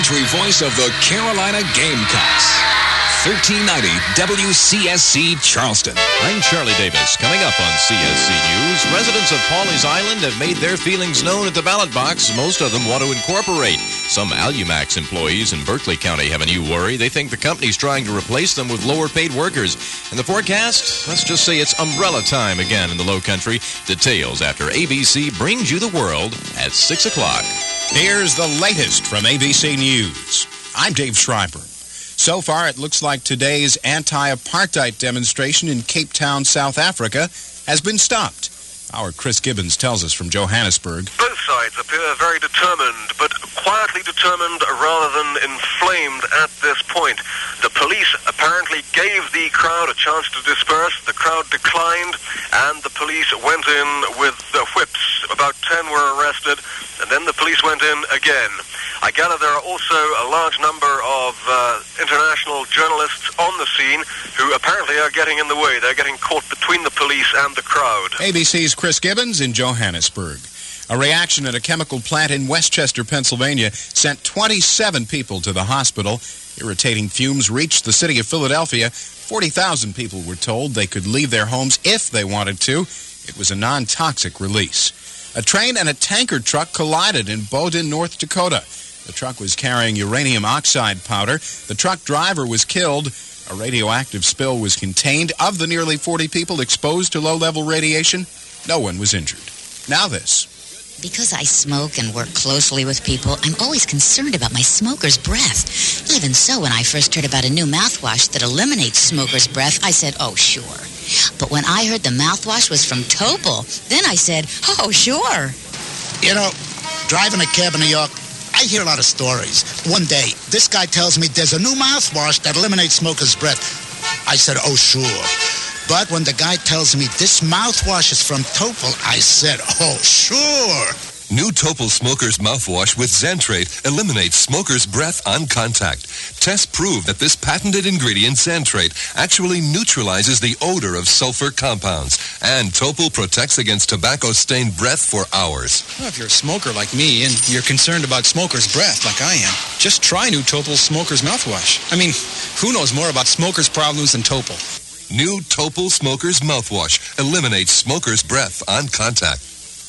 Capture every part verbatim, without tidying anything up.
country voice of the Carolina Gamecocks. thirteen ninety W C S C Charleston. I'm Charlie Davis. Coming up on C S C News, residents of Pawleys Island have made their feelings known at the ballot box. Most of them want to incorporate. Some Alumax employees in Berkeley County have a new worry. They think the company's trying to replace them with lower-paid workers. In the forecast, let's just say it's umbrella time again in the Low Country. Details after A B C brings you the world at six o'clock. Here's the latest from A B C News. I'm Dave Schreiber. So far, it looks like today's anti-apartheid demonstration in Cape Town, South Africa, has been stopped. Our Chris Gibbons tells us from Johannesburg. Both sides appear very determined, but quietly determined rather than inflamed at this point. The police apparently gave the crowd a chance to disperse. The crowd declined, and the police went in with the whips. About ten were arrested, and then the police went in again. I gather there are also a large number of uh, international journalists on the scene who apparently are getting in the way. They're getting caught between the police and the crowd. A B C's Chris Gibbons in Johannesburg. A reaction at a chemical plant in Westchester, Pennsylvania, sent twenty-seven people to the hospital. Irritating fumes reached the city of Philadelphia. forty thousand people were told they could leave their homes if they wanted to. It was a non-toxic release. A train and a tanker truck collided in Bowdoin, North Dakota. The truck was carrying uranium oxide powder. The truck driver was killed. A radioactive spill was contained. Of the nearly forty people exposed to low-level radiation, no one was injured. Now this. Because I smoke and work closely with people, I'm always concerned about my smoker's breath. Even so, when I first heard about a new mouthwash that eliminates smoker's breath, I said, oh, sure. But when I heard the mouthwash was from Topol, then I said, oh, sure. You know, driving a cab in New York, I hear a lot of stories. One day, this guy tells me there's a new mouthwash that eliminates smoker's breath. I said, oh, sure. But when the guy tells me this mouthwash is from Topol, I said, oh, sure. New Topol Smoker's Mouthwash with Xantrate eliminates smoker's breath on contact. Tests prove that this patented ingredient, Xantrate, actually neutralizes the odor of sulfur compounds. And Topol protects against tobacco-stained breath for hours. Well, if you're a smoker like me and you're concerned about smoker's breath like I am, just try new Topol Smoker's Mouthwash. I mean, who knows more about smoker's problems than Topol? New Topol Smoker's Mouthwash eliminates smoker's breath on contact.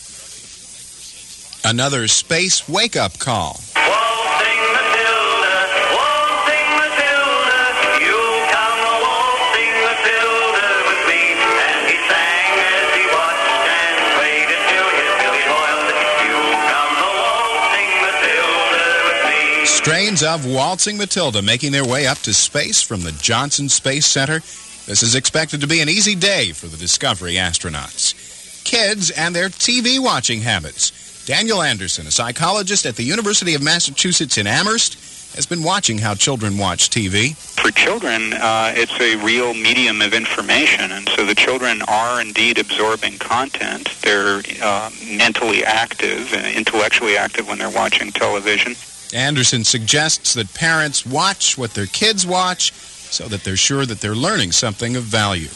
Another space wake-up call. Waltzing Matilda, waltzing Matilda, you come waltzing Matilda with me. And he sang as he watched and played it till his belly boiled. You come waltzing Matilda with me. Strains of Waltzing Matilda making their way up to space from the Johnson Space Center. This is expected to be an easy day for the Discovery astronauts. Kids and their T V watching habits. Daniel Anderson, a psychologist at the University of Massachusetts in Amherst, has been watching how children watch T V. For children, uh, it's a real medium of information, and so the children are indeed absorbing content. They're uh, mentally active and intellectually active when they're watching television. Anderson suggests that parents watch what their kids watch so that they're sure that they're learning something of value.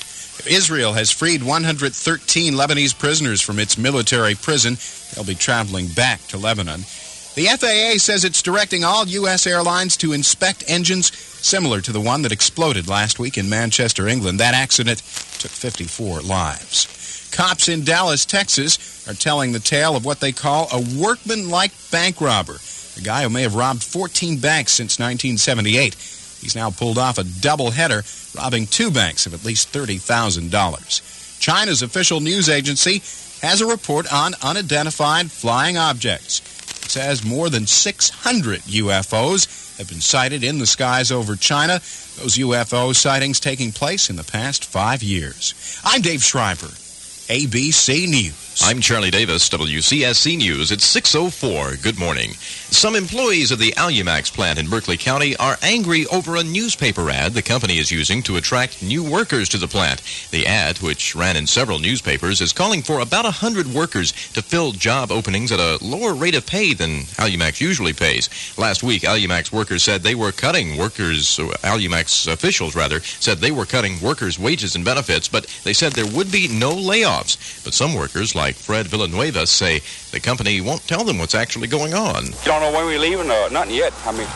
Israel has freed one hundred thirteen Lebanese prisoners from its military prison. They'll be traveling back to Lebanon. The F A A says it's directing all U S airlines to inspect engines similar to the one that exploded last week in Manchester, England. That accident took fifty-four lives. Cops in Dallas, Texas, are telling the tale of what they call a workman-like bank robber, a guy who may have robbed fourteen banks since nineteen seventy-eight. He's now pulled off a double-header, robbing two banks of at least thirty thousand dollars. China's official news agency has a report on unidentified flying objects. It says more than six hundred U F Os have been sighted in the skies over China. Those U F O sightings taking place in the past five years. I'm Dave Schreiber, A B C News. I'm Charlie Davis, W C S C News. It's six oh four. Good morning. Some employees of the Alumax plant in Berkeley County are angry over a newspaper ad the company is using to attract new workers to the plant. The ad, which ran in several newspapers, is calling for about one hundred workers to fill job openings at a lower rate of pay than Alumax usually pays. Last week, Alumax workers said they were cutting workers, Alumax officials rather, said they were cutting workers' wages and benefits, but they said there would be no layoffs. But some workers, like like Fred Villanueva say the company won't tell them what's actually going on. You don't know when we're leaving? Uh, nothing yet. I mean,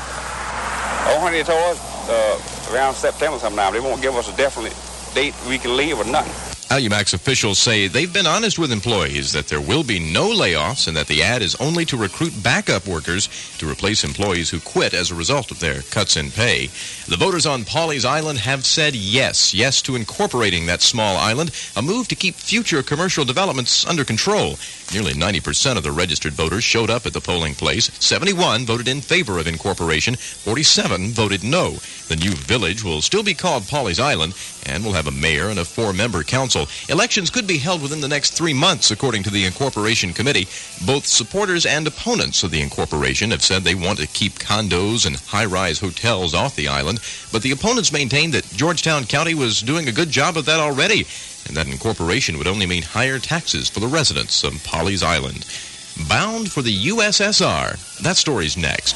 oh, honey, they told us uh, around September sometime. They won't give us a definite date we can leave or nothing. Allumax officials say they've been honest with employees that there will be no layoffs and that the ad is only to recruit backup workers to replace employees who quit as a result of their cuts in pay. The voters on Pawleys Island have said yes, yes to incorporating that small island, a move to keep future commercial developments under control. Nearly ninety percent of the registered voters showed up at the polling place. seventy-one voted in favor of incorporation. forty-seven voted no. The new village will still be called Pawleys Island and will have a mayor and a four-member council. Elections could be held within the next three months, according to the Incorporation Committee. Both supporters and opponents of the incorporation have said they want to keep condos and high-rise hotels off the island, but the opponents maintain that Georgetown County was doing a good job of that already, and that incorporation would only mean higher taxes for the residents of Pawleys Island. Bound for the U S S R. That story's next.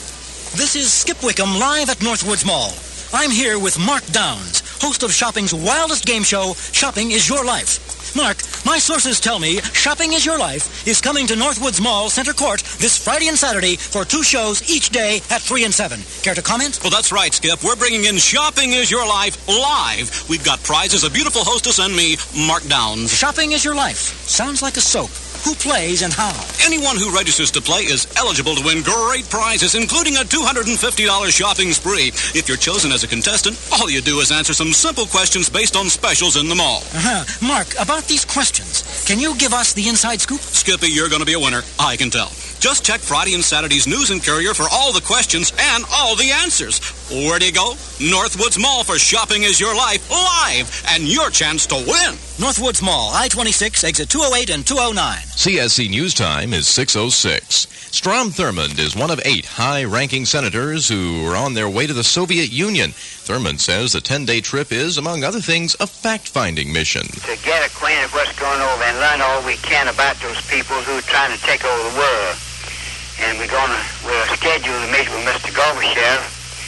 This is Skip Wickham live at Northwoods Mall. I'm here with Mark Downs, host of shopping's wildest game show, Shopping is Your Life. Mark, my sources tell me Shopping is Your Life is coming to Northwoods Mall Center Court this Friday and Saturday for two shows each day at three and seven. Care to comment? Well, that's right, Skip. We're bringing in Shopping is Your Life live. We've got prizes, a beautiful hostess, and me, Mark Downs. Shopping is Your Life. Sounds like a soap. Who plays and how? Anyone who registers to play is eligible to win great prizes, including a two hundred fifty dollars shopping spree. If you're chosen as a contestant, all you do is answer some simple questions based on specials in the mall. Uh-huh. Mark, about these questions, can you give us the inside scoop? Skippy, you're going to be a winner. I can tell. Just check Friday and Saturday's News and Courier for all the questions and all the answers. Where do you go? Northwoods Mall for Shopping is Your Life live and your chance to win. Northwoods Mall, I twenty-six, exit two oh eight and two oh nine. C S C News Time is six oh six. Strom Thurmond is one of eight high-ranking senators who are on their way to the Soviet Union. Thurmond says the ten-day trip is, among other things, a fact-finding mission. To get acquainted with what's going over and learn all we can about those people who are trying to take over the world. And we're going to, we're scheduled to meet with Mister Gorbachev,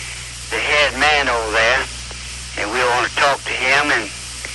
the head man over there, and we want to talk to him, and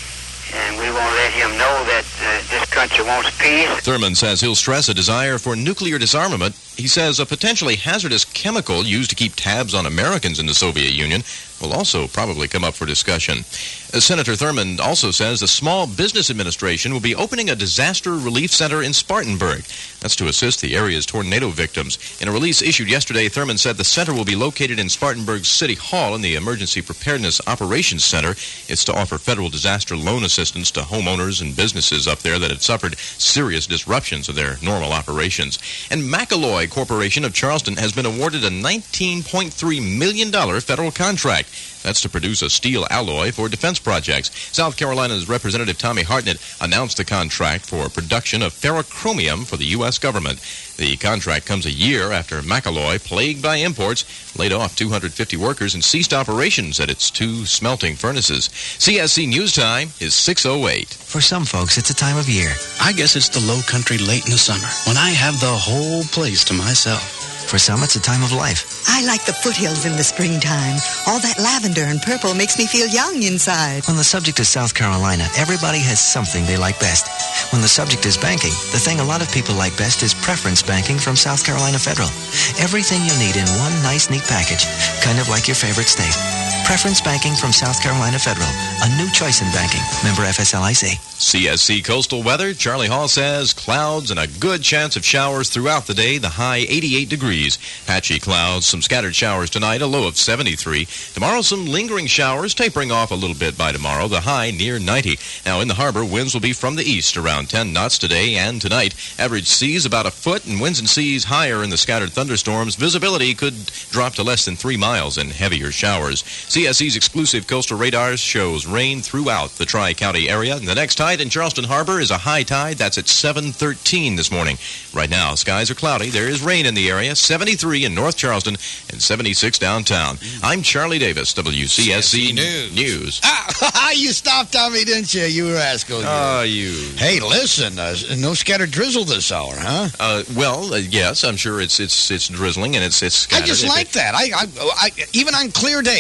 and we want to let him know that uh, this country wants peace. Thurmond says he'll stress a desire for nuclear disarmament. He says a potentially hazardous chemical used to keep tabs on Americans in the Soviet Union will also probably come up for discussion. Uh, Senator Thurmond also says the Small Business Administration will be opening a disaster relief center in Spartanburg. That's to assist the area's tornado victims. In a release issued yesterday, Thurmond said the center will be located in Spartanburg's City Hall in the Emergency Preparedness Operations Center. It's to offer federal disaster loan assistance to homeowners and businesses up there that had suffered serious disruptions of their normal operations. And McAloy Corporation of Charleston has been awarded a nineteen point three million dollars federal contract. That's to produce a steel alloy for defense projects. South Carolina's Representative Tommy Hartnett announced the contract for production of ferrochromium for the U S government. The contract comes a year after McAloy, plagued by imports, laid off two hundred fifty workers and ceased operations at its two smelting furnaces. C S C News Time is six oh eight. For some folks, it's a time of year. I guess it's the low country late in the summer, when I have the whole place to myself. For some, it's a time of life. I like the foothills in the springtime. All that lavender and purple makes me feel young inside. When the subject is South Carolina, everybody has something they like best. When the subject is banking, the thing a lot of people like best is preference banking from South Carolina Federal. Everything you need in one nice, neat package, kind of like your favorite state. Preference banking from South Carolina Federal, a new choice in banking. Member F S L I C. C S C Coastal Weather, Charlie Hall says clouds and a good chance of showers throughout the day, the high eighty-eight degrees. Patchy clouds, some scattered showers tonight, a low of seventy-three. Tomorrow, some lingering showers, tapering off a little bit by tomorrow, the high near ninety. Now, in the harbor, winds will be from the east, around ten knots today and tonight. Average seas about a foot, and winds and seas higher in the scattered thunderstorms. Visibility could drop to less than three miles in heavier showers. C S C's exclusive coastal radars shows rain throughout the Tri-County area. And the next tide in Charleston Harbor is a high tide. That's at seven thirteen this morning. Right now, skies are cloudy. There is rain in the area. seventy-three in North Charleston and seventy-six downtown. I'm Charlie Davis, W C S C News. News. Ah, you stopped on me, didn't you, you rascal? Oh, uh, you. Hey, listen, uh, no scattered drizzle this hour, huh? Uh, well, uh, yes, I'm sure it's it's it's drizzling and it's it's scattered. I just like it, that. I, I, I even on clear days, I'm going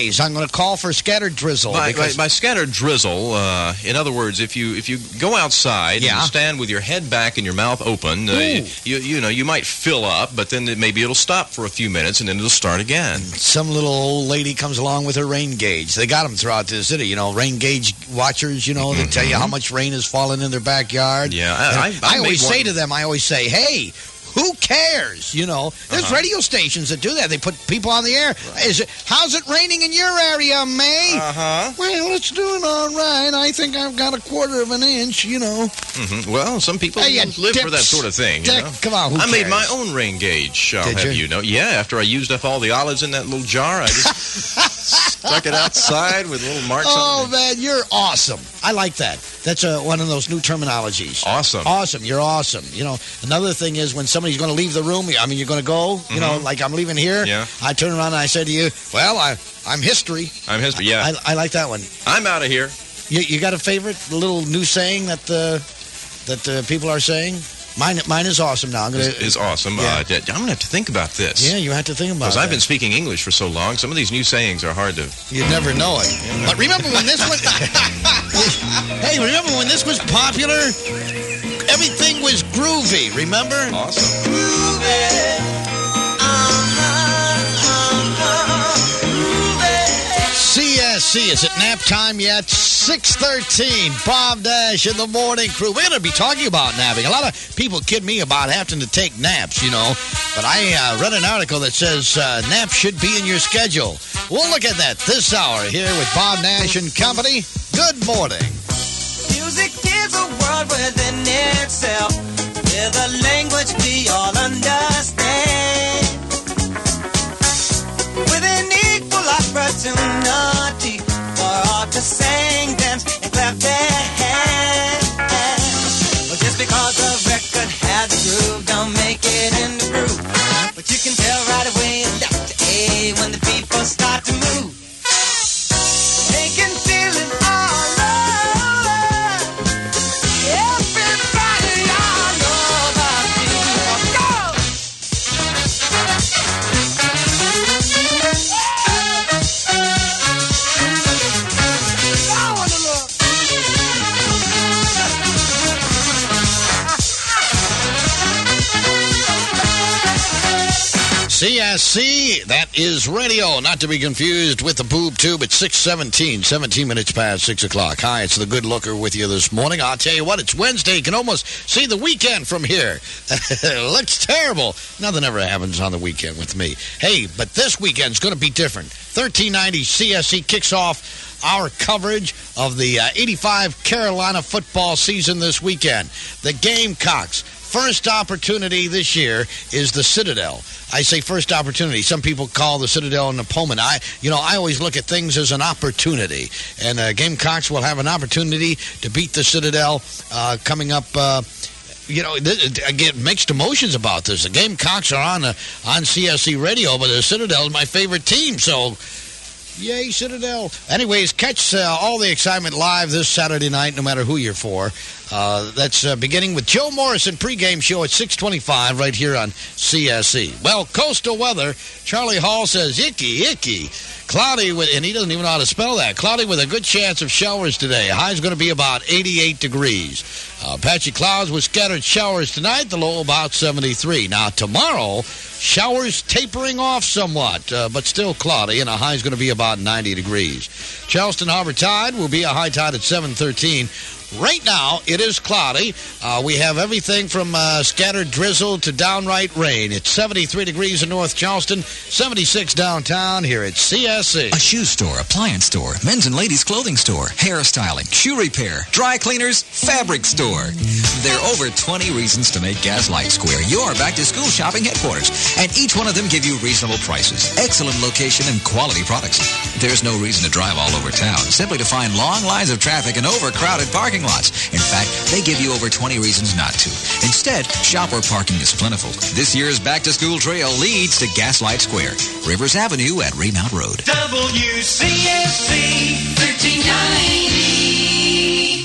going to call for scattered drizzle. By, because by, by scattered drizzle, uh, in other words, if you if you go outside Yeah. and stand with your head back and your mouth open, uh, Ooh. you you know you might fill up, but then it, maybe it'll stop for a few minutes and then it'll start again. some little old lady comes along with her rain gauge. They got them throughout the city, you know, rain gauge watchers, you know, that tell you how much rain has fallen in their backyard. Yeah, I- And I- I I always made say one- to them, I always say, hey, who cares? You know, there's Uh-huh. radio stations that do that. They put people on the air. Is it? How's it raining in your area, May? Uh-huh. Well, it's doing all right. I think I've got a quarter of an inch, you know. hmm Well, some people Hey, you live for that dips- sort of thing. You dick. know? Come on, who I made cares? my own rain gauge. I'll Did have you? you know. Yeah, after I used up all the olives in that little jar, I just stuck it outside with little marks Oh, on it. man, you're awesome. I like that. That's uh, one of those new terminologies. Awesome. Awesome. You're awesome. You know, another thing is when somebody's going to leave the room, I mean, you're going to go, you know, Mhm. like I'm leaving here. Yeah. I turn around and I say to you, well, I, I'm history. I'm history. Yeah, I, I like that one. I'm out of here. You, you got a favorite little new saying that uh, that uh, people are saying? Mine, mine is awesome now. I'm gonna. Is, is awesome. Yeah. Uh, I'm going to have to think about this. Yeah, you have to think about Because it. I've been speaking English for so long, some of these new sayings are hard to. You never know it. But remember when this was... hey, remember when this was popular? Everything was groovy, remember? Awesome. C S C, is it nap time yet? six thirteen, Bob Dash in the morning crew. We're going to be talking about napping. A lot of people kid me about having to take naps, you know. But I uh, read an article that says uh, naps should be in your schedule. We'll look at that this hour here with Bob Nash and Company. Good morning. Music is a world within itself, with a language we all understand, with an equal opportunity for all to sing, dance, and clap their hands. Well, just because a record has a groove, don't make it in the groove. But you can tell right away, left to A, when the people start to move. They can feel it all over. Everybody all over people. Go! C S C, that is radio, not to be confused with the boob tube at six seventeen, seventeen minutes past six o'clock. Hi, it's the Good Looker with you this morning. I'll tell you what, it's Wednesday. You can almost see the weekend from here. It looks terrible. Nothing ever happens on the weekend with me. Hey, but this weekend's going to be different. thirteen ninety C S C kicks off our coverage of the uh, eighty-five Carolina football season this weekend. The Gamecocks. First opportunity this year is the Citadel. I say first opportunity. Some people call the Citadel an opponent. I, you know, I always look at things as an opportunity. And uh, Gamecocks will have an opportunity to beat the Citadel uh, coming up. Uh, you know, th- I get mixed emotions about this. The Gamecocks are on uh, on C S C radio, but the Citadel is my favorite team. So, yay, Citadel. Anyways, catch uh, all the excitement live this Saturday night, no matter who you're for. Uh, that's uh, beginning with Joe Morrison pregame show at six twenty-five right here on C S C. Well, coastal weather, Charlie Hall says icky, icky. Cloudy, with, and he doesn't even know how to spell that. Cloudy with a good chance of showers today. High's going to be about eighty-eight degrees. Uh, patchy clouds with scattered showers tonight, the low about seventy-three. Now, tomorrow, showers tapering off somewhat, uh, but still cloudy, and a high's going to be about ninety degrees. Charleston Harbor Tide will be a high tide at seven thirteen. Right now, it is cloudy. Uh, we have everything from uh, scattered drizzle to downright rain. It's seventy-three degrees in North Charleston, seventy-six downtown here at C S C. A shoe store, appliance store, men's and ladies' clothing store, hairstyling, shoe repair, dry cleaners, fabric store. There are over twenty reasons to make Gaslight Square your back-to-school shopping headquarters, and each one of them give you reasonable prices, excellent location, and quality products. There's no reason to drive all over town, simply to find long lines of traffic and overcrowded parking lots. In fact, they give you over twenty reasons not to. Instead, shop where parking is plentiful. This year's back-to-school trail leads to Gaslight Square, Rivers Avenue at Remount Road. W C S C thirteen ninety.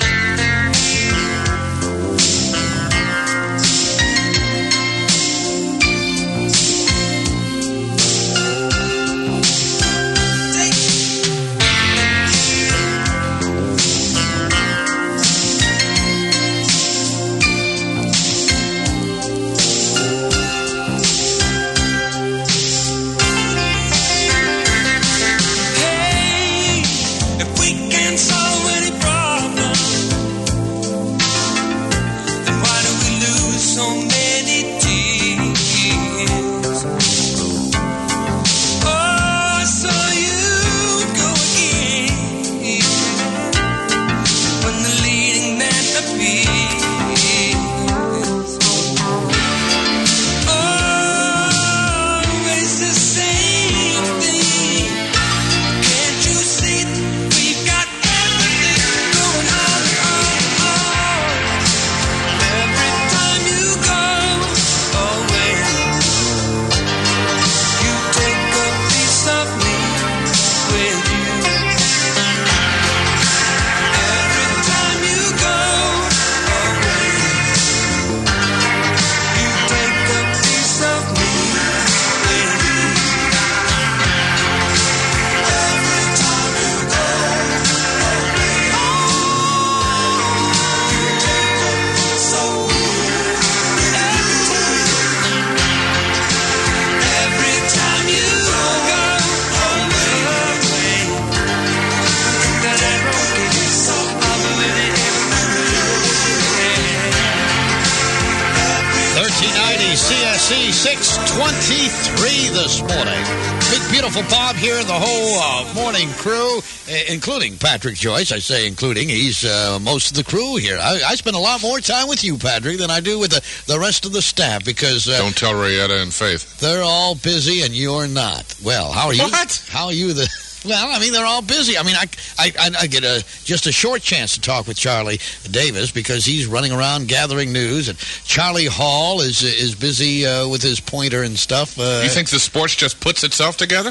six twenty-three this morning. Big, beautiful Bob here and the whole uh, morning crew, uh, including Patrick Joyce. I say including. He's uh, most of the crew here. I, I spend a lot more time with you, Patrick, than I do with the, the rest of the staff because... Uh, Don't tell Rayetta and Faith. They're all busy and you're not. Well, how are you? What? How are you the... Well, I mean, they're all busy. I mean, I, I, I get a just a short chance to talk with Charlie Davis because he's running around gathering news, and Charlie Hall is is busy uh, with his pointer and stuff. Uh, you think the sports just puts itself together?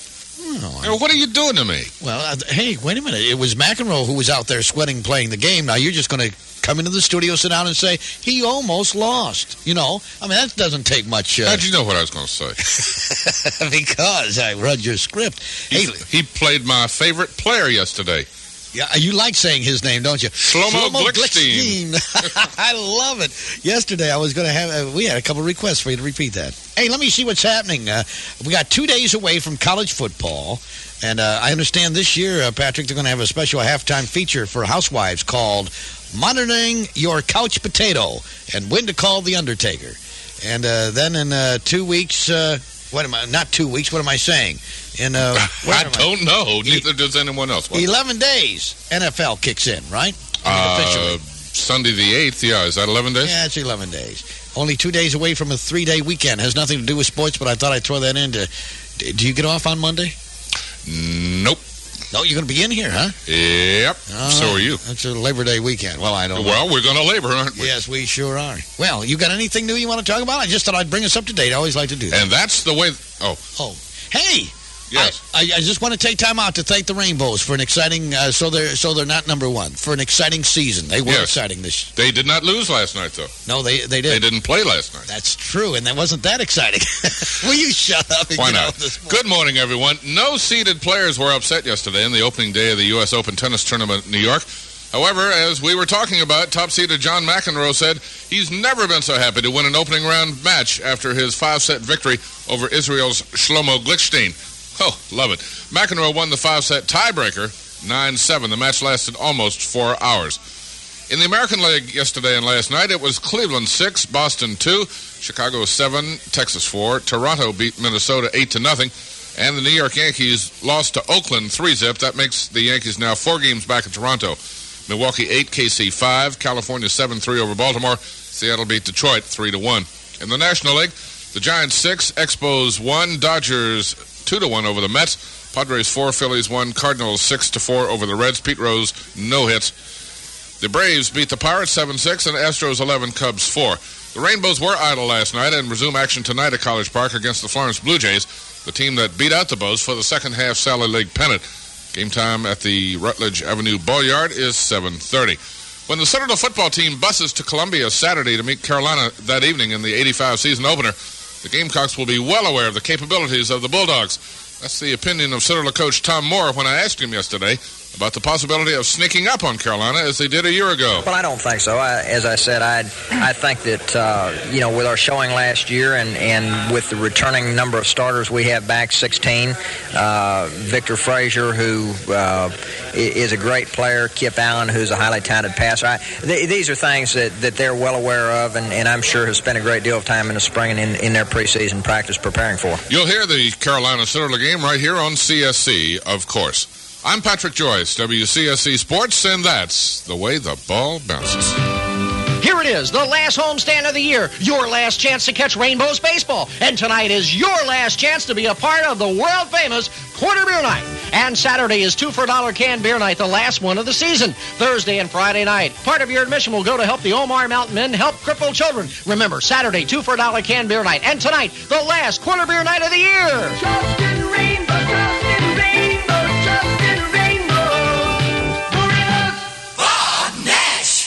No, hey, what are you doing to me? Well, uh, hey, wait a minute. It was McEnroe who was out there sweating playing the game. Now you're just going to come into the studio, sit down, and say, he almost lost. You know? I mean, that doesn't take much... Uh... How'd you know what I was going to say? Because I read your script. He, hey, he played my favorite player yesterday. Yeah, you like saying his name, don't you? Shlomo, Shlomo Glickstein. Glickstein. I love it. Yesterday, I was going to have... Uh, we had a couple of requests for you to repeat that. Hey, let me see what's happening. Uh, we got two days away from college football. And uh, I understand this year, uh, Patrick, they're going to have a special halftime feature for housewives called Monitoring Your Couch Potato and When to Call the Undertaker. And uh, then in uh, two weeks... Uh, what am I... Not two weeks. What am I saying? In, uh, I don't I? know. Neither does anyone else. What? eleven days, N F L kicks in, right? I mean, uh, Sunday the eighth, yeah. Is that eleven days? Yeah, it's eleven days. Only two days away from a three-day weekend. Has nothing to do with sports, but I thought I'd throw that in. To, do you get off on Monday? Nope. No, you're going to be in here, huh? Yep. Uh, so are you. It's a Labor Day weekend. Well, I don't Well, know. we're going to labor, aren't we? Yes, we sure are. Well, you got anything new you want to talk about? I just thought I'd bring us up to date. I always like to do that. And that's the way... Oh. Oh. Hey! Yes. I, I just want to take time out to thank the Rainbows for an exciting... Uh, so they're so they're not number one. For an exciting season. They were yes. exciting this... They did not lose last night, though. No, they, they did. They didn't play last night. That's true, and that wasn't that exciting. Will you shut up and Why get not? out this morning? Good morning, everyone. No seeded players were upset yesterday in the opening day of the U S Open Tennis Tournament in New York. However, as we were talking about, top-seeded John McEnroe said he's never been so happy to win an opening round match after his five-set victory over Israel's Shlomo Glickstein. Oh, love it. McEnroe won the five-set tiebreaker, nine seven. The match lasted almost four hours. In the American League yesterday and last night, it was Cleveland six, Boston two, Chicago seven, Texas four. Toronto beat Minnesota eight to nothing. And the New York Yankees lost to Oakland three zip. That makes the Yankees now four games back in Toronto. Milwaukee eight, K C five, California seven three over Baltimore. Seattle beat Detroit three to one. In the National League, the Giants six, Expos one, Dodgers two to one over the Mets. Padres four, Phillies one, Cardinals six to four over the Reds. Pete Rose, no hits. The Braves beat the Pirates seven six, and Astros eleven, Cubs four. The Rainbows were idle last night and resume action tonight at College Park against the Florence Blue Jays, the team that beat out the Bows for the second half Sally League pennant. Game time at the Rutledge Avenue Ball Yard is seven thirty. When the Citadel football team buses to Columbia Saturday to meet Carolina that evening in the eighty-five season opener, the Gamecocks will be well aware of the capabilities of the Bulldogs. That's the opinion of Citadel coach Tom Moore when I asked him yesterday about the possibility of sneaking up on Carolina as they did a year ago. Well, I don't think so. I, as I said, I I think that, uh, you know, with our showing last year and, and with the returning number of starters we have back, sixteen, uh, Victor Frazier, who uh, is a great player, Kip Allen, who's a highly talented passer. I, th- these are things that, that they're well aware of and, and I'm sure have spent a great deal of time in the spring and in, in their preseason practice preparing for. You'll hear the Carolina Citadel game right here on C S C, of course. I'm Patrick Joyce, W C S C Sports, and that's the way the ball bounces. Here it is, the last homestand of the year, your last chance to catch Rainbows baseball. And tonight is your last chance to be a part of the world-famous Quarter Beer Night. And Saturday is two for a dollar canned beer night, the last one of the season. Thursday and Friday night, part of your admission will go to help the Omar Mountain Men help crippled children. Remember, Saturday, two for a dollar canned beer night. And tonight, the last Quarter Beer Night of the year. Justin Rainbow, Justin Rainbow, Justin Rainbow. Bob Nash.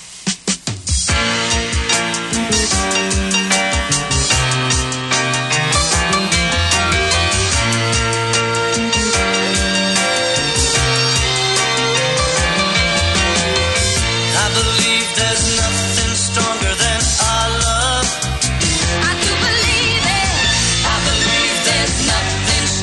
I believe there's nothing stronger than our love. I do believe it. I believe there's nothing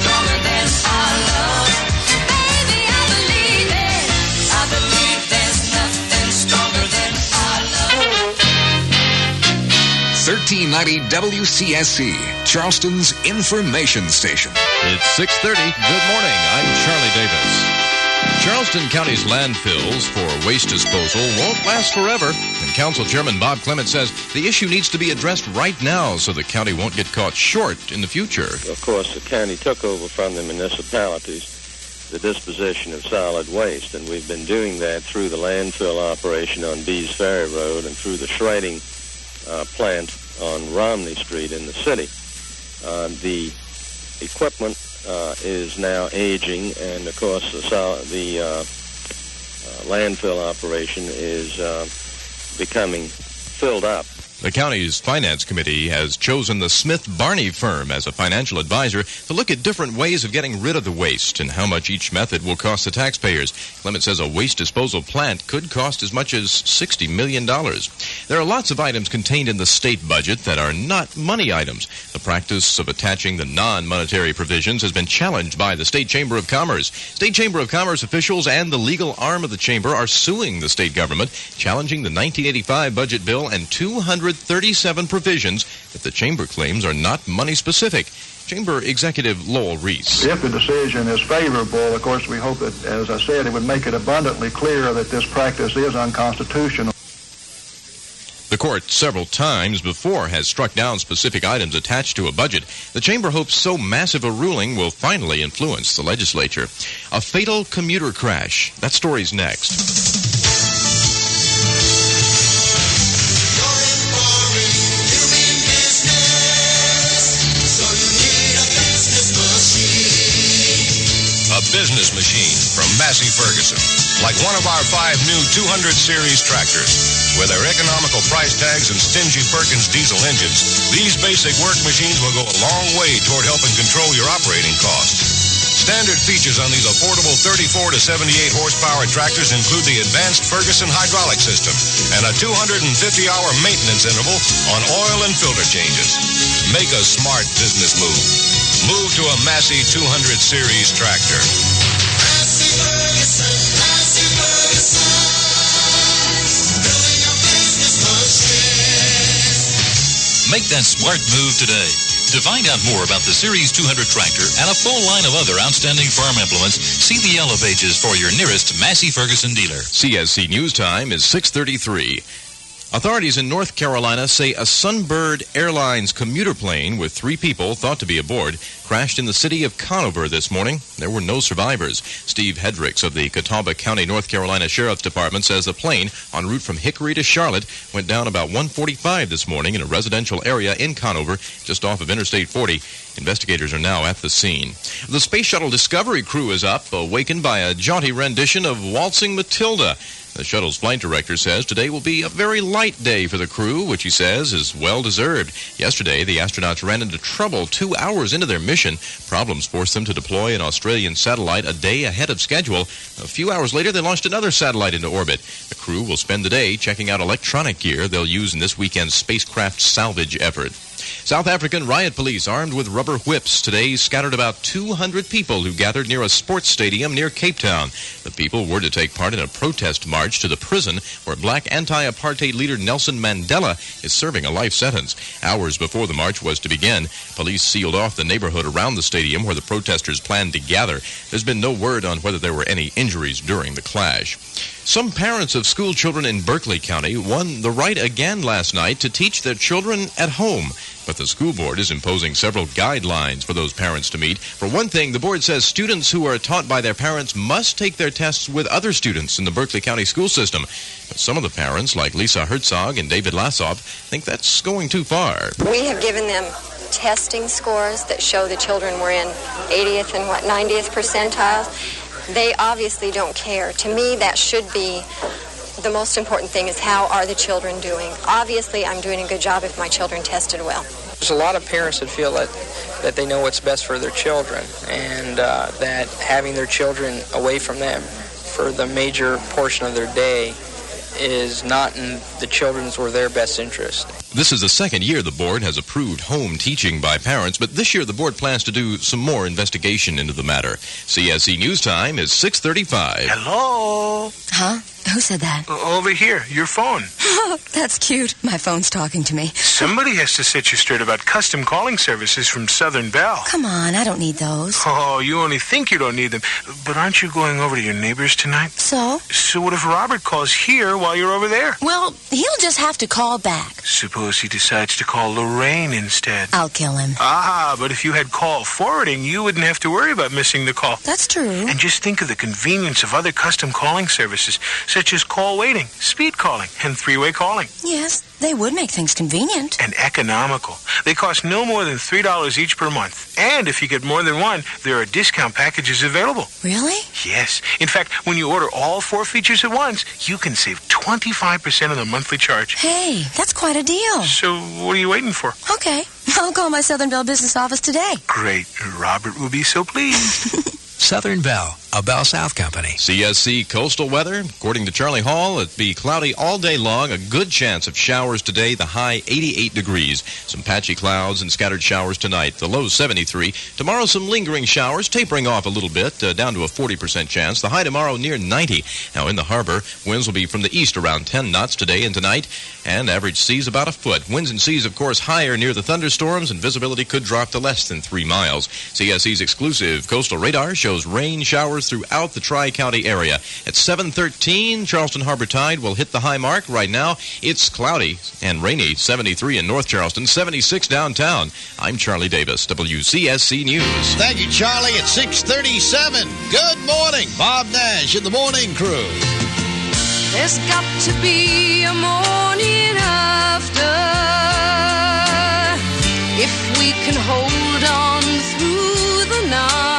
ninety W C S C, Charleston's information station. It's six thirty. Good morning. I'm Charlie Davis. Charleston County's landfills for waste disposal won't last forever, and Council Chairman Bob Clement says the issue needs to be addressed right now so the county won't get caught short in the future. Of course, the county took over from the municipalities the disposition of solid waste, and we've been doing that through the landfill operation on Bees Ferry Road and through the shredding uh, plant on Romney Street in the city. Uh, the equipment uh, is now aging, and of course the, sol- the uh, uh, landfill operation is uh, becoming filled up. The county's finance committee has chosen the Smith Barney firm as a financial advisor to look at different ways of getting rid of the waste and how much each method will cost the taxpayers. Clement says a waste disposal plant could cost as much as sixty million dollars. There are lots of items contained in the state budget that are not money items. The practice of attaching the non-monetary provisions has been challenged by the State Chamber of Commerce. State Chamber of Commerce officials and the legal arm of the chamber are suing the state government, challenging the nineteen eighty-five budget bill and two hundred thirty-seven provisions that the chamber claims are not money-specific. Chamber Executive Lowell Reese. If the decision is favorable, of course, we hope that, as I said, it would make it abundantly clear that this practice is unconstitutional. The court several times before has struck down specific items attached to a budget. The chamber hopes so massive a ruling will finally influence the legislature. A fatal commuter crash. That story's next. A business machine from Massey Ferguson, like one of our five new two hundred series tractors. With their economical price tags and stingy Perkins diesel engines, these basic work machines will go a long way toward helping control your operating costs. Standard features on these affordable thirty-four to seventy-eight horsepower tractors include the advanced Ferguson hydraulic system and a two hundred fifty hour maintenance interval on oil and filter changes. Make a smart business move. Move to a Massey two hundred series tractor. Massey Ferguson, Massey Ferguson, building a business machine. Make that smart move today. To find out more about the Series two hundred tractor and a full line of other outstanding farm implements, see the yellow pages for your nearest Massey Ferguson dealer. C S C News Time is six thirty-three. Authorities in North Carolina say a Sunbird Airlines commuter plane with three people thought to be aboard crashed in the city of Conover this morning. There were no survivors. Steve Hedricks of the Catawba County, North Carolina Sheriff's Department says the plane, en route from Hickory to Charlotte, went down about one forty-five this morning in a residential area in Conover, just off of Interstate forty. Investigators are now at the scene. The Space Shuttle Discovery crew is up, awakened by a jaunty rendition of Waltzing Matilda. The shuttle's flight director says today will be a very light day for the crew, which he says is well-deserved. Yesterday, the astronauts ran into trouble two hours into their mission. Problems forced them to deploy an Australian satellite a day ahead of schedule. A few hours later, they launched another satellite into orbit. The crew will spend the day checking out electronic gear they'll use in this weekend's spacecraft salvage effort. South African riot police armed with rubber whips today scattered about two hundred people who gathered near a sports stadium near Cape Town. The people were to take part in a protest march to the prison where black anti-apartheid leader Nelson Mandela is serving a life sentence. Hours before the march was to begin, police sealed off the neighborhood around the stadium where the protesters planned to gather. There's been no word on whether there were any injuries during the clash. Some parents of school children in Berkeley County won the right again last night to teach their children at home. But the school board is imposing several guidelines for those parents to meet. For one thing, the board says students who are taught by their parents must take their tests with other students in the Berkeley County school system. But some of the parents, like Lisa Herzog and David Lassoff, think that's going too far. We have given them testing scores that show the children were in eightieth and what, ninetieth percentiles. They obviously don't care. To me, that should be the most important thing, is how are the children doing? Obviously, I'm doing a good job if my children tested well. There's a lot of parents that feel that, that they know what's best for their children, and uh, that having their children away from them for the major portion of their day is not in the children's or their best interest. This is the second year the board has approved home teaching by parents, but this year the board plans to do some more investigation into the matter. C S C News Time is six thirty-five. Hello? Huh? Who said that? Over here, your phone. Oh, that's cute. My phone's talking to me. Somebody has to set you straight about custom calling services from Southern Bell. Come on, I don't need those. Oh, you only think you don't need them. But aren't you going over to your neighbors tonight? So? So what if Robert calls here while you're over there? Well, he'll just have to call back. Suppose he decides to call Lorraine instead. I'll kill him. Ah, but if you had call forwarding, you wouldn't have to worry about missing the call. That's true. And just think of the convenience of other custom calling services, such as call waiting, speed calling, and three-way calling. Yes, they would make things convenient. And economical. They cost no more than three dollars each per month. And if you get more than one, there are discount packages available. Really? Yes. In fact, when you order all four features at once, you can save twenty-five percent of the monthly charge. Hey, that's quite a deal. So what are you waiting for? Okay. I'll call my Southern Bell business office today. Great. Robert will be so pleased. Southern Bell, a Bell South company. C S C coastal weather. According to Charlie Hall, it'll be cloudy all day long. A good chance of showers today. The high eighty-eight degrees. Some patchy clouds and scattered showers tonight. The low seventy-three. Tomorrow, some lingering showers, tapering off a little bit, uh, down to a forty percent chance. The high tomorrow near ninety. Now, in the harbor, winds will be from the east around ten knots today and tonight, and average seas about a foot. Winds and seas, of course, higher near the thunderstorms, and visibility could drop to less than three miles. C S C's exclusive coastal radar shows rain showers throughout the Tri-County area. At seven thirteen, Charleston Harbor Tide will hit the high mark. Right now, it's cloudy and rainy. seventy-three in North Charleston, seventy-six downtown. I'm Charlie Davis, W C S C News. Thank you, Charlie. It's six thirty-seven. Good morning. Bob Nash in the morning crew. There's got to be a morning after. If we can hold on through the night,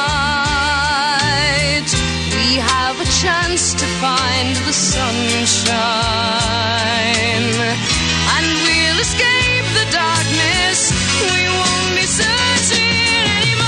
we have a chance to find the sunshine, and we'll escape the darkness. We won't be searching anymore.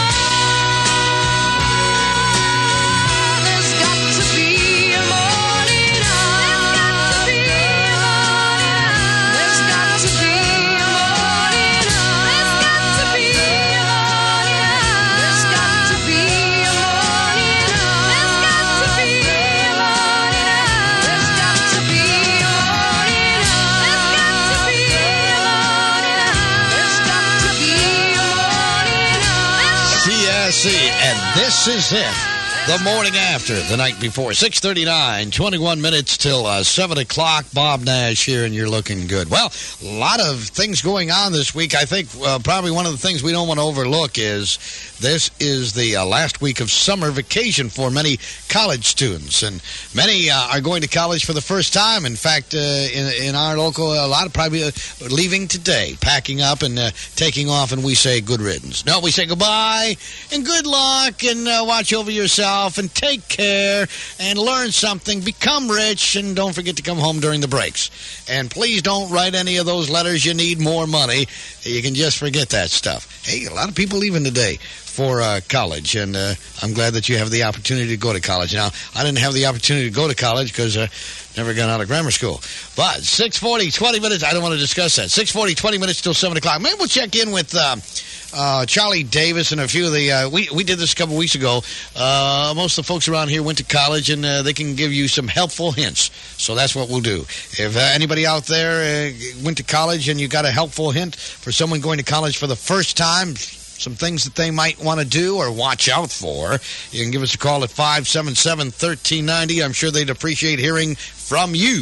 There's got to be a morning after. There's got to be a morning after. There's got to be a morning after. There's got to be a morning after. There's got to be a morning after. There's got to be a morning after. There's got to be a morning after. There's got to be a morning after. C S C, and this is it. The morning after, the night before. six thirty-nine, twenty-one minutes till uh, seven o'clock. Bob Nash here, and you're looking good. Well, a lot of things going on this week. I think uh, probably one of the things we don't want to overlook is this is the uh, last week of summer vacation for many college students. And many uh, are going to college for the first time. In fact, uh, in, in our local, a lot of probably uh, leaving today, packing up and uh, taking off, and we say good riddance. No, we say goodbye and good luck, and uh, watch over yourself and take care and learn something, become rich, and don't forget to come home during the breaks. And please don't write any of those letters. You need more money. You can just forget that stuff. Hey, a lot of people leaving today for uh, college, and uh, I'm glad that you have the opportunity to go to college. Now, I didn't have the opportunity to go to college because I never got out of grammar school. But six forty, twenty minutes, I don't want to discuss that. six forty, twenty minutes till seven o'clock. Maybe we'll check in with uh, uh, Charlie Davis and a few of the, uh, we, we did this a couple weeks ago. Uh, most of the folks around here went to college, and uh, they can give you some helpful hints. So that's what we'll do. If uh, anybody out there uh, went to college and you got a helpful hint for someone going to college for the first time, some things that they might want to do or watch out for, you can give us a call at five seven seven, one three nine zero. I'm sure they'd appreciate hearing from you.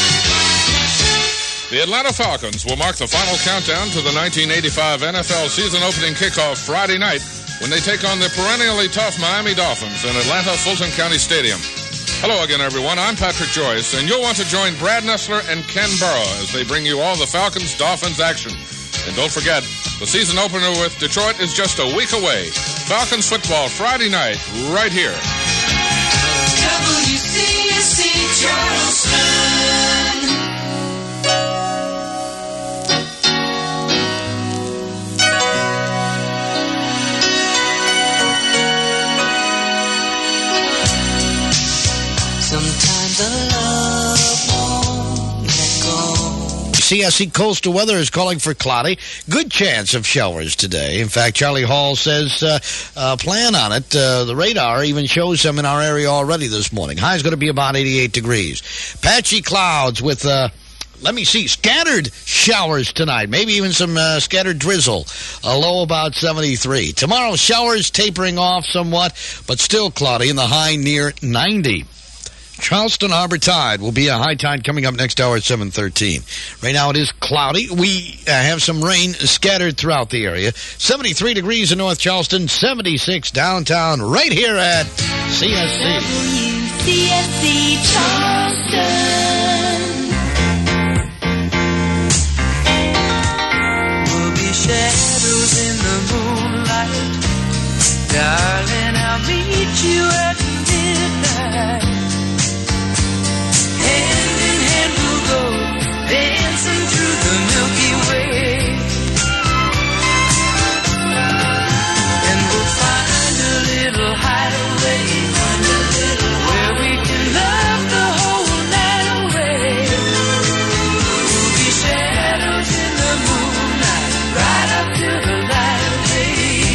The Atlanta Falcons will mark the final countdown to the nineteen eighty-five N F L season opening kickoff Friday night when they take on the perennially tough Miami Dolphins in Atlanta Fulton County Stadium. Hello again, everyone. I'm Patrick Joyce, and you'll want to join Brad Nessler and Ken Burrow as they bring you all the Falcons-Dolphins action. And don't forget, the season opener with Detroit is just a week away. Falcons football Friday night, right here. W C S C Charleston. Sometimes the love won't let go. C S C coastal weather is calling for cloudy. Good chance of showers today. In fact, Charlie Hall says uh, uh, plan on it. Uh, the radar even shows some in our area already this morning. High is going to be about eighty-eight degrees. Patchy clouds with... Uh, Let me see, scattered showers tonight, maybe even some uh, scattered drizzle, a low about seventy-three. Tomorrow, showers tapering off somewhat, but still cloudy, and the high near ninety. Charleston Harbor Tide will be a high tide coming up next hour at seven thirteen. Right now it is cloudy. We uh, have some rain scattered throughout the area. seventy-three degrees in North Charleston, seventy-six downtown, right here at C S C. C S C Charleston. Shadows in the moonlight, darling, I'll meet you at midnight. Hand in hand we'll go, dancing through the Milky Way. And we'll find a little hideaway, where we can love the whole night away. We'll be shadows in the moonlight, right up to the light of day.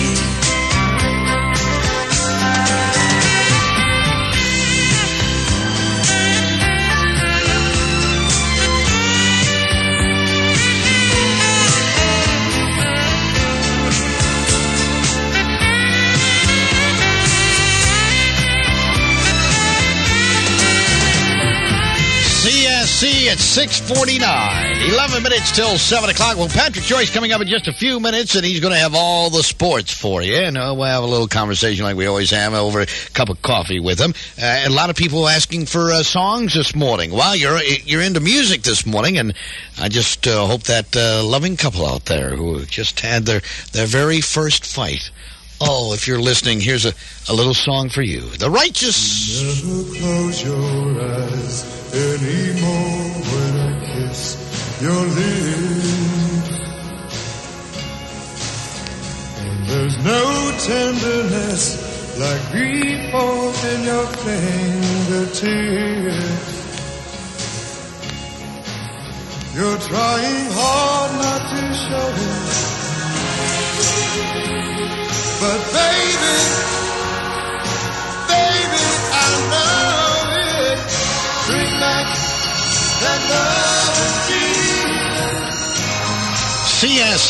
C S C at six forty-nine. eleven minutes till seven o'clock. Well, Patrick Joyce coming up in just a few minutes, and he's going to have all the sports for you. And uh, we'll have a little conversation like we always have over a cup of coffee with him. Uh, and a lot of people asking for uh, songs this morning. Well, you're you're into music this morning, and I just uh, hope that uh, loving couple out there who just had their, their very first fight. Oh, if you're listening, here's a, a little song for you. The Righteous. Never close your eyes anymore when I kiss your lips. And there's no tenderness like grief holding your fingertips. You're trying hard not to show it. But baby, baby, I know it. Bring back that love and feeling. C S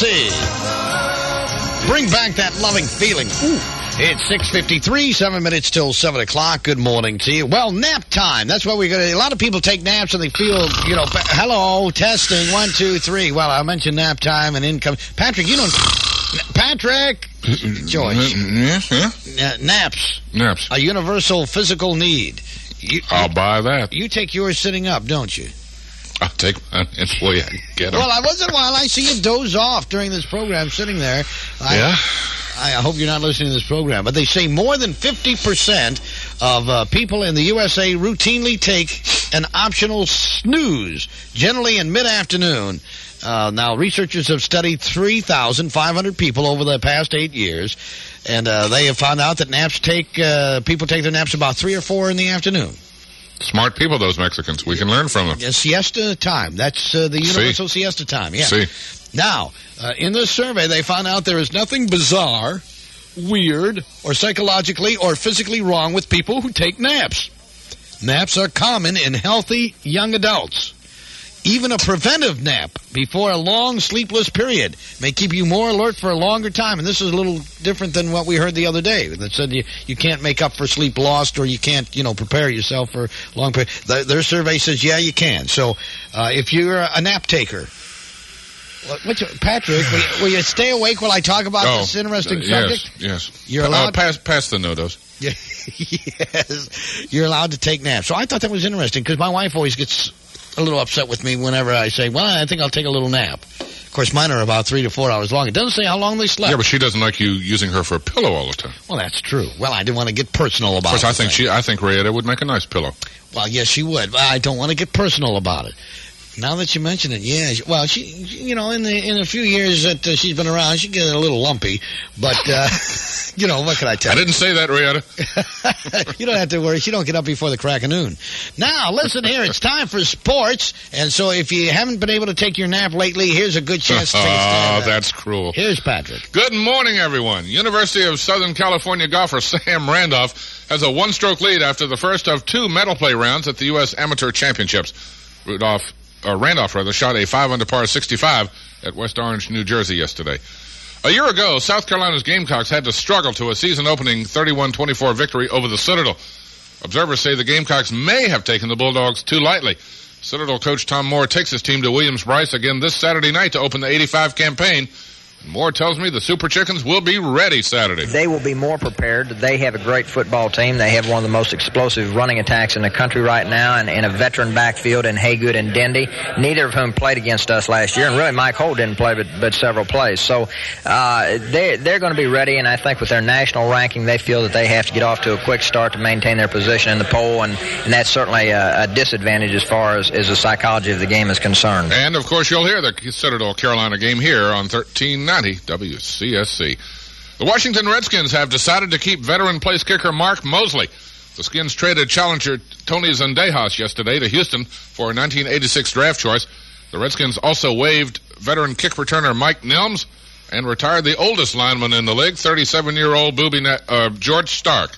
C. Bring back that loving feeling. Ooh. It's six fifty-three, seven minutes till seven o'clock. Good morning to you. Well, nap time. That's what we're going to... A lot of people take naps and they feel, you know, hello, testing, one, two, three. Well, I mentioned nap time and income. Patrick, you don't... Patrick! Joyce. Yes, yeah? Uh, naps. Naps. A universal physical need. You, I'll buy that. You take yours sitting up, don't you? I'll take mine. It's the way I get them. Well, I once in a while I see you doze off during this program sitting there. I, yeah? I hope you're not listening to this program, but they say more than fifty percent of uh, people in the U S A routinely take an optional snooze, generally in mid-afternoon. Uh, now, researchers have studied three thousand five hundred people over the past eight years, and uh, they have found out that naps take uh, people take their naps about three or four in the afternoon. Smart people, those Mexicans. We can learn from them. Yeah, siesta time. That's uh, the universal See. siesta time. Yeah. See. Now, uh, in this survey, they found out there is nothing bizarre, weird, or psychologically or physically wrong with people who take naps. Naps are common in healthy young adults. Even a preventive nap before a long sleepless period may keep you more alert for a longer time. And this is a little different than what we heard the other day that said you, you can't make up for sleep lost or you can't, you know, prepare yourself for a long period. Their, their survey says, yeah, you can. So uh, if you're a nap taker, what, what's your, Patrick, will you, will you stay awake while I talk about oh, this interesting uh, subject? Yes, yes. You're allowed? Uh, pass, pass the no-dos. Yeah, yes, you're allowed to take naps. So I thought that was interesting because my wife always gets a little upset with me whenever I say, well, I think I'll take a little nap. Of course, mine are about three to four hours long. It doesn't say how long they slept. Yeah, but she doesn't like you using her for a pillow all the time. Well, that's true. Well, I didn't want to get personal about it. Of course, I think thing. she, I think Rayetta would make a nice pillow. Well, yes, she would. But I don't want to get personal about it. Now that you mention it, yeah. She, well, she, you know, in the in a few years that uh, she's been around, she gets a little lumpy, but uh, You know, what can I tell I you? didn't say that, Rihanna. You don't have to worry. She don't get up before the crack of noon. Now, listen here. It's time for sports. And so if you haven't been able to take your nap lately, here's a good chance to take a Oh, stab. that's cruel. Here's Patrick. Good morning, everyone. University of Southern California golfer Sam Randolph has a one-stroke lead after the first of two medal play rounds at the U S Amateur Championships. Rudolph, or Randolph, rather, shot a five under par sixty-five at West Orange, New Jersey yesterday. A year ago, South Carolina's Gamecocks had to struggle to a season-opening thirty-one twenty-four victory over the Citadel. Observers say the Gamecocks may have taken the Bulldogs too lightly. Citadel coach Tom Moore takes his team to Williams-Brice again this Saturday night to open the eighty-five campaign. Moore tells me the Super Chickens will be ready Saturday. They will be more prepared. They have a great football team. They have one of the most explosive running attacks in the country right now, and, and a veteran backfield in Haygood and Dendy, neither of whom played against us last year. And really, Mike Holt didn't play but, but several plays. So uh, they, they're going to be ready, and I think with their national ranking, they feel that they have to get off to a quick start to maintain their position in the poll, and, and that's certainly a, a disadvantage as far as, as the psychology of the game is concerned. And, of course, you'll hear the Citadel-Carolina game here on thirteen ninety W C S C. The Washington Redskins have decided to keep veteran place kicker Mark Mosley. The Skins traded challenger Tony Zendejas yesterday to Houston for a nineteen eighty-six draft choice. The Redskins also waived veteran kick returner Mike Nelms and retired the oldest lineman in the league, thirty-seven-year-old booby uh, George Stark.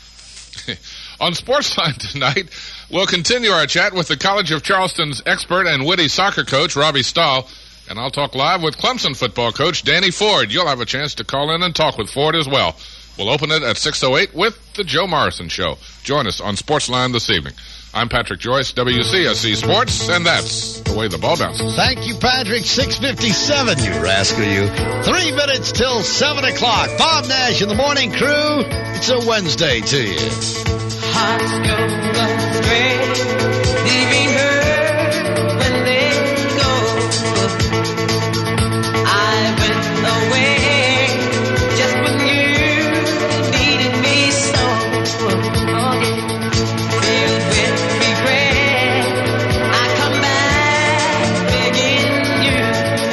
On Sportsline tonight, we'll continue our chat with the College of Charleston's expert and witty soccer coach, Robbie Stahl. And I'll talk live with Clemson football coach Danny Ford. You'll have a chance to call in and talk with Ford as well. We'll open it at six oh eight with the Joe Morrison Show. Join us on Sportsline this evening. I'm Patrick Joyce, W C S C Sports, and that's the way the ball bounces. Thank you, Patrick. six fifty-seven, you rascal, you. Three minutes till seven o'clock. Bob Nash in the morning crew. It's a Wednesday to you. Hearts go astray, leaving her when they go. I went away just when you needed me so. Oh, yeah. Filled with regret, I come back begging you.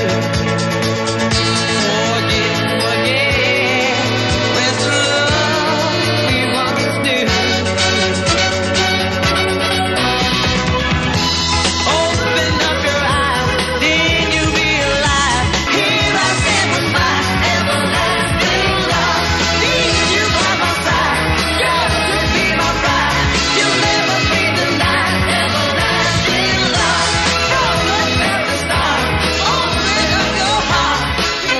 Forget, forget, where's the love we once knew? Open up your eyes, then you realize here I stand with my everlasting love. Need you by my side, yours to be my bride. You'll never be denied everlasting love. From the very start, open up your heart.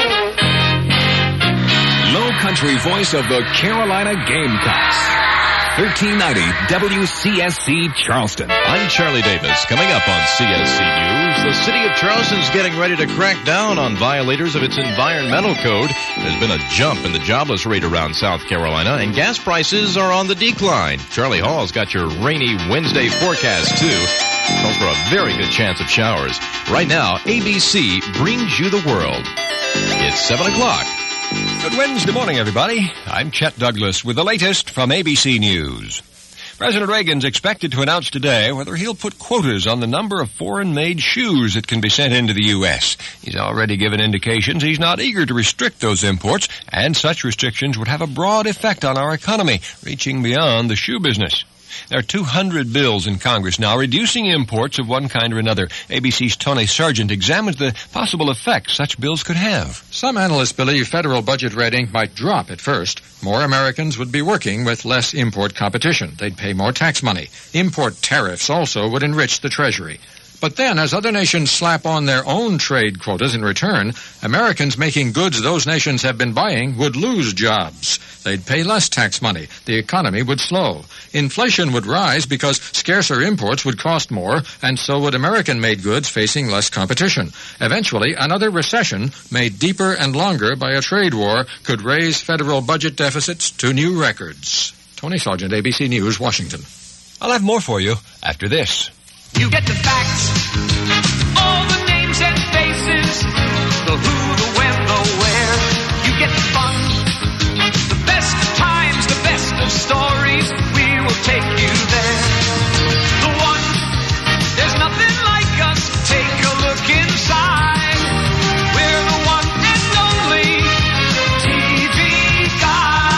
Low country voice of the Carolina Gamecocks. thirteen ninety W C S C Charleston. I'm Charlie Davis. Coming up on C S C News, the city of Charleston's getting ready to crack down on violators of its environmental code. There's been a jump in the jobless rate around South Carolina, and gas prices are on the decline. Charlie Hall's got your rainy Wednesday forecast, too. Calls for a very good chance of showers. Right now, A B C brings you the world. It's seven o'clock. Good Wednesday morning, everybody. I'm Chet Douglas with the latest from A B C News. President Reagan's expected to announce today whether he'll put quotas on the number of foreign-made shoes that can be sent into the U S. He's already given indications he's not eager to restrict those imports, and such restrictions would have a broad effect on our economy, reaching beyond the shoe business. There are two hundred bills in Congress now reducing imports of one kind or another. A B C's Tony Sargent examines the possible effects such bills could have. Some analysts believe federal budget red ink might drop at first. More Americans would be working with less import competition. They'd pay more tax money. Import tariffs also would enrich the Treasury. But then, as other nations slap on their own trade quotas in return, Americans making goods those nations have been buying would lose jobs. They'd pay less tax money. The economy would slow. Inflation would rise because scarcer imports would cost more, and so would American-made goods facing less competition. Eventually, another recession, made deeper and longer by a trade war, could raise federal budget deficits to new records. Tony Sargent, A B C News, Washington. I'll have more for you after this. You get the facts, all the names and faces, the who, the when, the where. You get the fun, the best of times, the best of stories. We will take you there. The one, there's nothing like us. Take a look inside. We're the one and only T V Guide.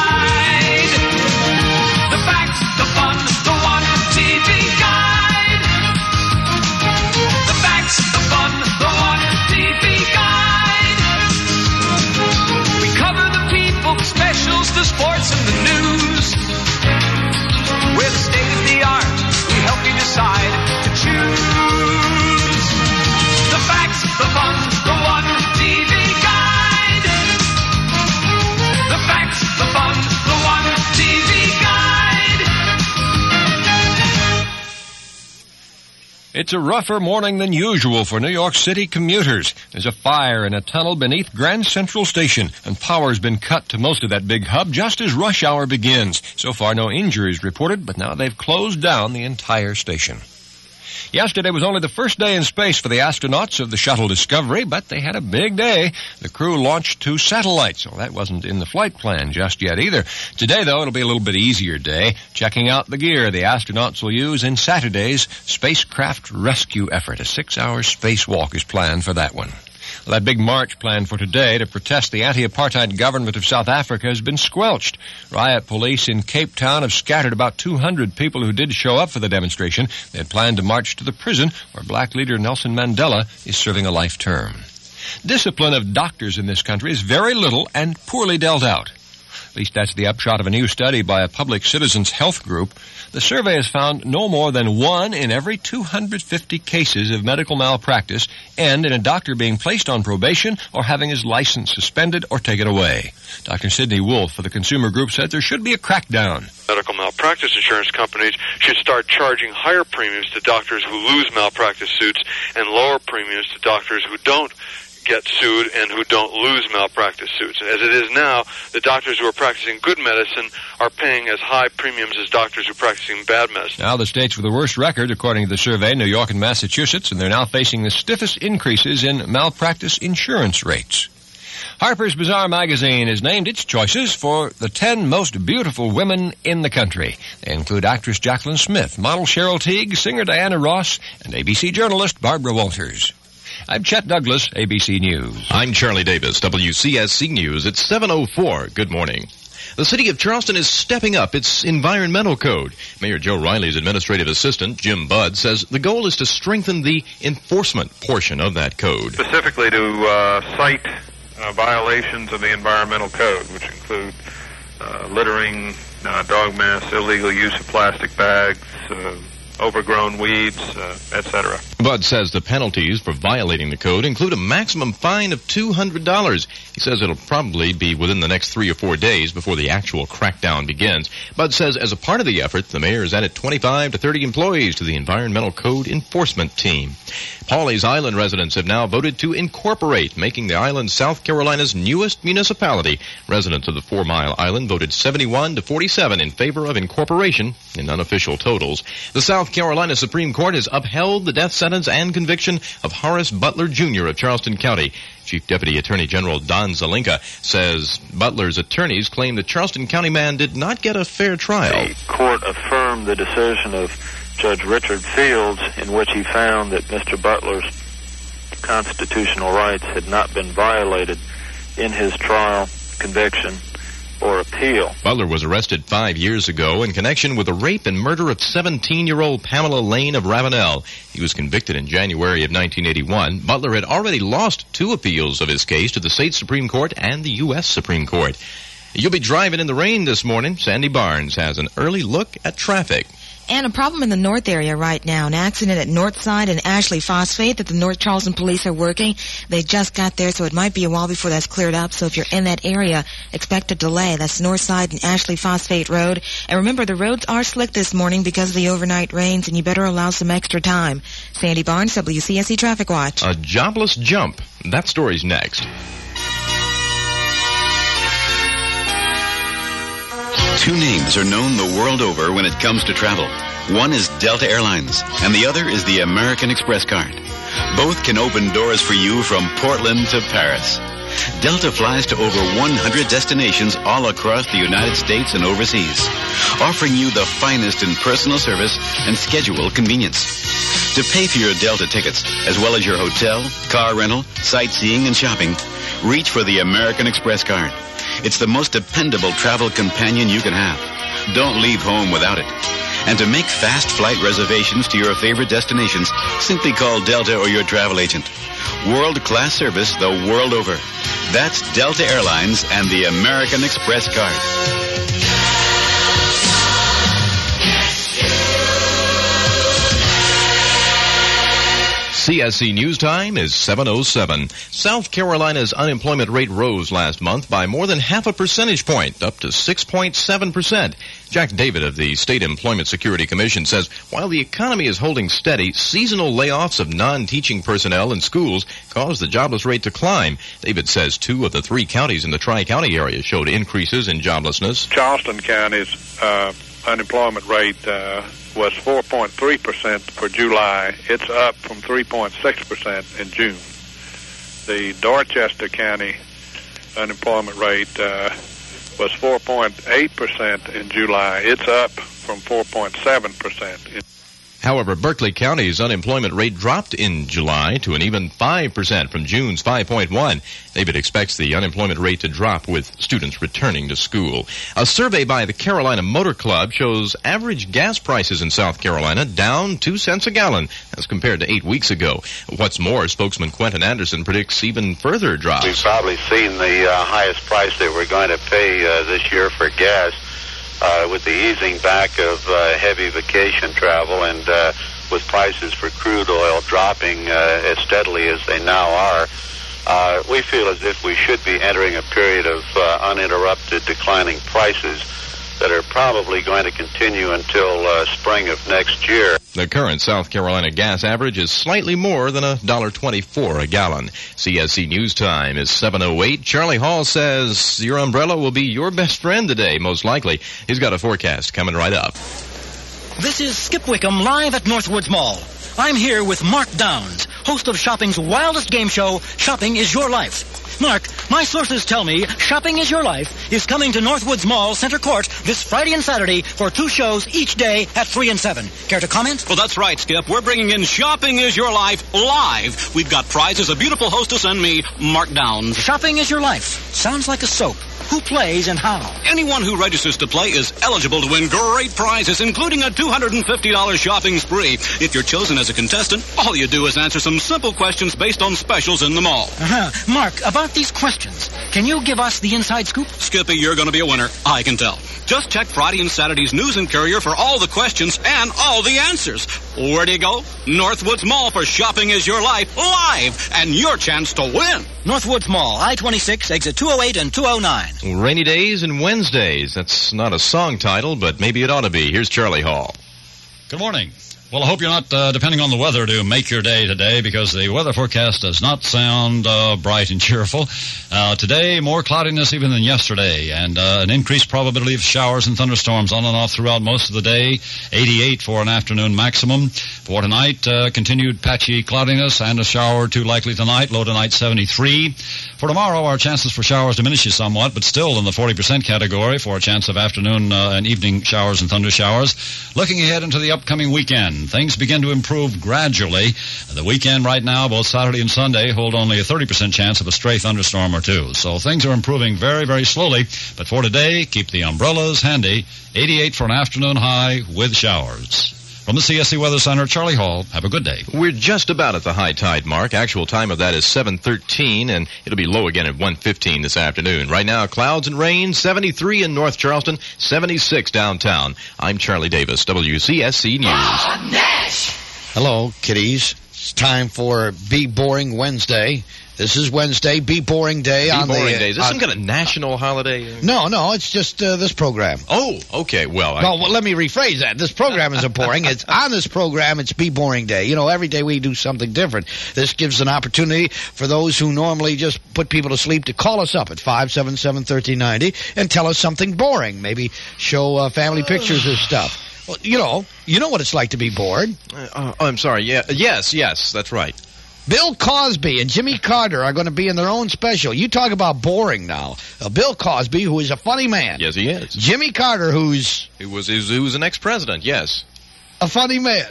It's a rougher morning than usual for New York City commuters. There's a fire in a tunnel beneath Grand Central Station, and power's been cut to most of that big hub just as rush hour begins. So far, no injuries reported, but now they've closed down the entire station. Yesterday was only the first day in space for the astronauts of the Shuttle Discovery, but they had a big day. The crew launched two satellites, so that wasn't in the flight plan just yet either. Today, though, it'll be a little bit easier day, checking out the gear the astronauts will use in Saturday's spacecraft rescue effort. A six-hour spacewalk is planned for that one. Well, that big march planned for today to protest the anti-apartheid government of South Africa has been squelched. Riot police in Cape Town have scattered about two hundred people who did show up for the demonstration. They had planned to march to the prison where black leader Nelson Mandela is serving a life term. Discipline of doctors in this country is very little and poorly dealt out. At least that's the upshot of a new study by a public citizens health group. The survey has found no more than one in every two hundred fifty cases of medical malpractice end in a doctor being placed on probation or having his license suspended or taken away. Doctor Sidney Wolf of the consumer group said there should be a crackdown. Medical malpractice insurance companies should start charging higher premiums to doctors who lose malpractice suits and lower premiums to doctors who don't get sued and who don't lose malpractice suits. As it is now, the doctors who are practicing good medicine are paying as high premiums as doctors who are practicing bad medicine. Now the states with the worst record, according to the survey, New York and Massachusetts, and they're now facing the stiffest increases in malpractice insurance rates. Harper's Bazaar magazine has named its choices for the ten most beautiful women in the country. They include actress Jacqueline Smith, model Cheryl Teague, singer Diana Ross, and A B C journalist Barbara Walters. I'm Chet Douglas, A B C News. I'm Charlie Davis, W C S C News. It's seven oh four. Good morning. The city of Charleston is stepping up its environmental code. Mayor Joe Riley's administrative assistant, Jim Budd, says the goal is to strengthen the enforcement portion of that code. Specifically to uh, cite uh, violations of the environmental code, which include uh, littering, uh, dog mess, illegal use of plastic bags, uh, overgrown weeds, uh, et cetera. Budd says the penalties for violating the code include a maximum fine of two hundred dollars. He says it'll probably be within the next three or four days before the actual crackdown begins. Budd says as a part of the effort, the mayor has added twenty-five to thirty employees to the Environmental Code Enforcement Team. Pawleys Island residents have now voted to incorporate, making the island South Carolina's newest municipality. Residents of the Four Mile Island voted seventy-one to forty-seven in favor of incorporation in unofficial totals. The South Carolina Supreme Court has upheld the death sentence and conviction of Horace Butler, Junior of Charleston County. Chief Deputy Attorney General Don Zelinka says Butler's attorneys claim the Charleston County man did not get a fair trial. The court affirmed the decision of Judge Richard Fields in which he found that Mister Butler's constitutional rights had not been violated in his trial, conviction, or appeal. Butler was arrested five years ago in connection with the rape and murder of seventeen-year-old Pamela Lane of Ravenel. He was convicted in January of nineteen eighty-one. Butler had already lost two appeals of his case to the state Supreme Court and the U S Supreme Court. You'll be driving in the rain this morning. Sandy Barnes has an early look at traffic. And a problem in the north area right now. An accident at Northside and Ashley Phosphate that the North Charleston police are working. They just got there, so it might be a while before that's cleared up. So if you're in that area, expect a delay. That's Northside and Ashley Phosphate Road. And remember, the roads are slick this morning because of the overnight rains, and you better allow some extra time. Sandy Barnes, W C S E Traffic Watch. A jobless jump. That story's next. Two names are known the world over when it comes to travel. One is Delta Airlines, and the other is the American Express card. Both can open doors for you from Portland to Paris. Delta flies to over one hundred destinations all across the United States and overseas, offering you the finest in personal service and schedule convenience. To pay for your Delta tickets, as well as your hotel, car rental, sightseeing, and shopping, reach for the American Express card. It's the most dependable travel companion you can have. Don't leave home without it. And to make fast flight reservations to your favorite destinations, simply call Delta or your travel agent. World-class service the world over. That's Delta Airlines and the American Express card. C S C News Time is seven oh seven. South Carolina's unemployment rate rose last month by more than half a percentage point, up to six point seven percent. Jack David of the State Employment Security Commission says while the economy is holding steady, seasonal layoffs of non-teaching personnel in schools caused the jobless rate to climb. David says two of the three counties in the Tri-County area showed increases in joblessness. Charleston County's uh, unemployment rate uh, was four point three percent for July. It's up from three point six percent in June. The Dorchester County unemployment rate uh, was four point eight percent in July. It's up from four point seven percent. However, Berkeley County's unemployment rate dropped in July to an even five percent from June's five point one. David expects the unemployment rate to drop with students returning to school. A survey by the Carolina Motor Club shows average gas prices in South Carolina down two cents a gallon as compared to eight weeks ago. What's more, spokesman Quentin Anderson predicts even further drops. We've probably seen the uh, highest price that we're going to pay uh, this year for gas. Uh, with the easing back of uh, heavy vacation travel and uh, with prices for crude oil dropping uh, as steadily as they now are, uh, we feel as if we should be entering a period of uh, uninterrupted declining prices that are probably going to continue until uh, spring of next year. The current South Carolina gas average is slightly more than one dollar and twenty-four cents a gallon. C S C News Time is seven oh eight. Charlie Hall says your umbrella will be your best friend today, most likely. He's got a forecast coming right up. This is Skip Wickham live at Northwoods Mall. I'm here with Mark Downs, host of shopping's wildest game show, Shopping is Your Life. Mark, my sources tell me Shopping is Your Life is coming to Northwoods Mall Center Court this Friday and Saturday for two shows each day at three and seven. Care to comment? Well, that's right, Skip. We're bringing in Shopping is Your Life live. We've got prizes, a beautiful hostess, and me, Mark Downs. Shopping is Your Life. Sounds like a soap. Who plays and how? Anyone who registers to play is eligible to win great prizes, including a two hundred fifty dollars shopping spree. If you're chosen as a contestant, all you do is answer some simple questions based on specials in the mall. Uh-huh. Mark, about these questions, can you give us the inside scoop? Skippy, you're going to be a winner. I can tell. Just check Friday and Saturday's News and Courier for all the questions and all the answers. Where do you go? Northwoods Mall for Shopping is Your Life live and your chance to win. Northwoods Mall, I twenty-six, exit two oh eight and two oh nine. Rainy Days and Wednesdays. That's not a song title, but maybe it ought to be. Here's Charlie Hall. Good morning. Well, I hope you're not uh, depending on the weather to make your day today, because the weather forecast does not sound uh, bright and cheerful. Uh, today, more cloudiness even than yesterday, and uh, an increased probability of showers and thunderstorms on and off throughout most of the day. eighty-eight for an afternoon maximum. For tonight, uh, continued patchy cloudiness and a shower or two likely tonight. Low tonight, seventy-three. For tomorrow, our chances for showers diminishes somewhat, but still in the forty percent category for a chance of afternoon uh, and evening showers and thunder showers. Looking ahead into the upcoming weekend, things begin to improve gradually. The weekend right now, both Saturday and Sunday, hold only a thirty percent chance of a stray thunderstorm or two. So things are improving very, very slowly. But for today, keep the umbrellas handy. eighty-eight for an afternoon high with showers. From the C S C Weather Center, Charlie Hall. Have a good day. We're just about at the high tide mark. Actual time of that is seven thirteen, and it'll be low again at one fifteen this afternoon. Right now, clouds and rain, seventy-three in North Charleston, seventy-six downtown. I'm Charlie Davis, W C S C News. Ah, Nash! Hello, kiddies. It's time for Be Boring Wednesday. This is Wednesday, Be Boring Day. Be on Boring the, Day. Is this on, some kind of national holiday? No, no, it's just uh, this program. Oh, okay, well. I... No, well, let me rephrase that. This program isn't boring. It's on this program, it's Be Boring Day. You know, every day we do something different. This gives an opportunity for those who normally just put people to sleep to call us up at five seven seven, one three nine zero and tell us something boring. Maybe show uh, family pictures or stuff. Well, you know, you know what it's like to be bored. Uh, uh, I'm sorry. Yeah, yes, yes, that's right. Bill Cosby and Jimmy Carter are going to be in their own special. You talk about boring now. Uh, Bill Cosby, who is a funny man. Yes, he is. Jimmy Carter, who's... Who was, who was an ex-president, yes. A funny man.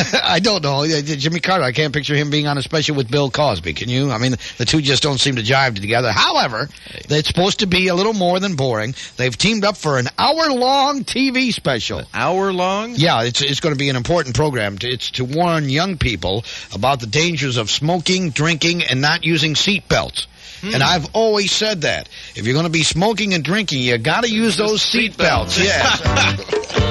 I don't know. Jimmy Carter, I can't picture him being on a special with Bill Cosby. Can you? I mean, the two just don't seem to jive together. However, it's supposed to be a little more than boring. They've teamed up for an hour-long T V special. An hour-long? Yeah, it's it's going to be an important program. It's to warn young people about the dangers of smoking, drinking, and not using seat belts. Hmm. And I've always said that. If you're going to be smoking and drinking, you got to use those seat belts. Yes.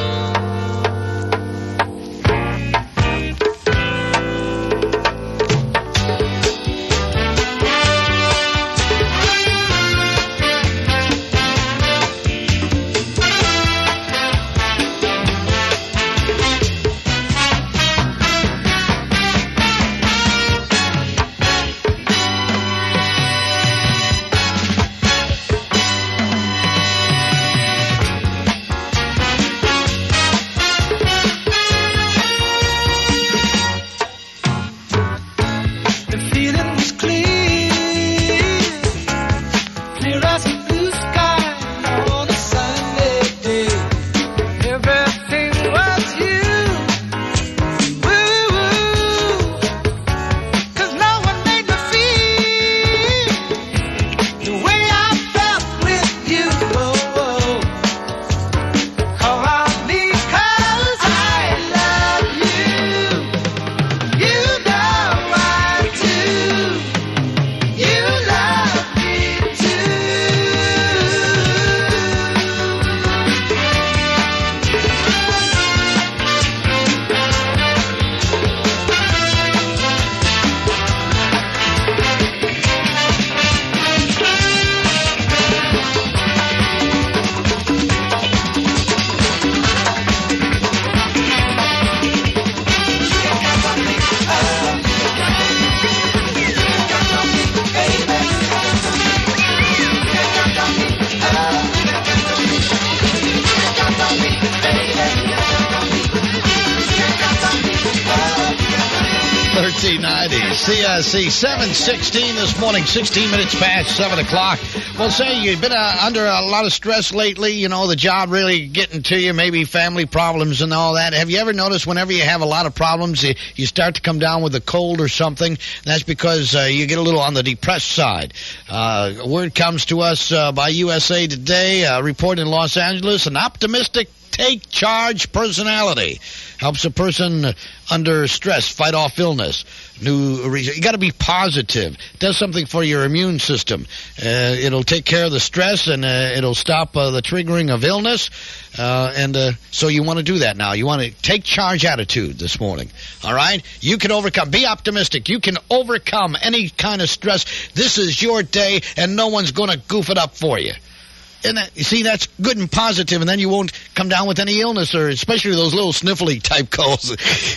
thirteen ninety. C S C seven sixteen this morning, sixteen minutes past seven o'clock. Well, say you've been uh, under a lot of stress lately, you know, the job really getting to you, maybe family problems and all that. Have you ever noticed whenever you have a lot of problems, you, you start to come down with a cold or something? That's because uh, you get a little on the depressed side. Uh, word comes to us uh, by U S A Today, uh, report in Los Angeles, an optimistic take charge personality helps a person under stress fight off illness. New reason. You got to be positive. It does something for your immune system. Uh, it'll take care of the stress and uh, it'll stop uh, the triggering of illness. Uh, and uh, so you want to do that now. You want to take charge attitude this morning. All right? You can overcome. Be optimistic. You can overcome any kind of stress. This is your day, and no one's going to goof it up for you. And that, you see, that's good and positive, and then you won't come down with any illness, or especially those little sniffly type calls.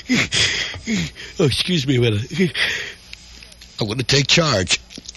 Oh, excuse me a minute. I want to take charge.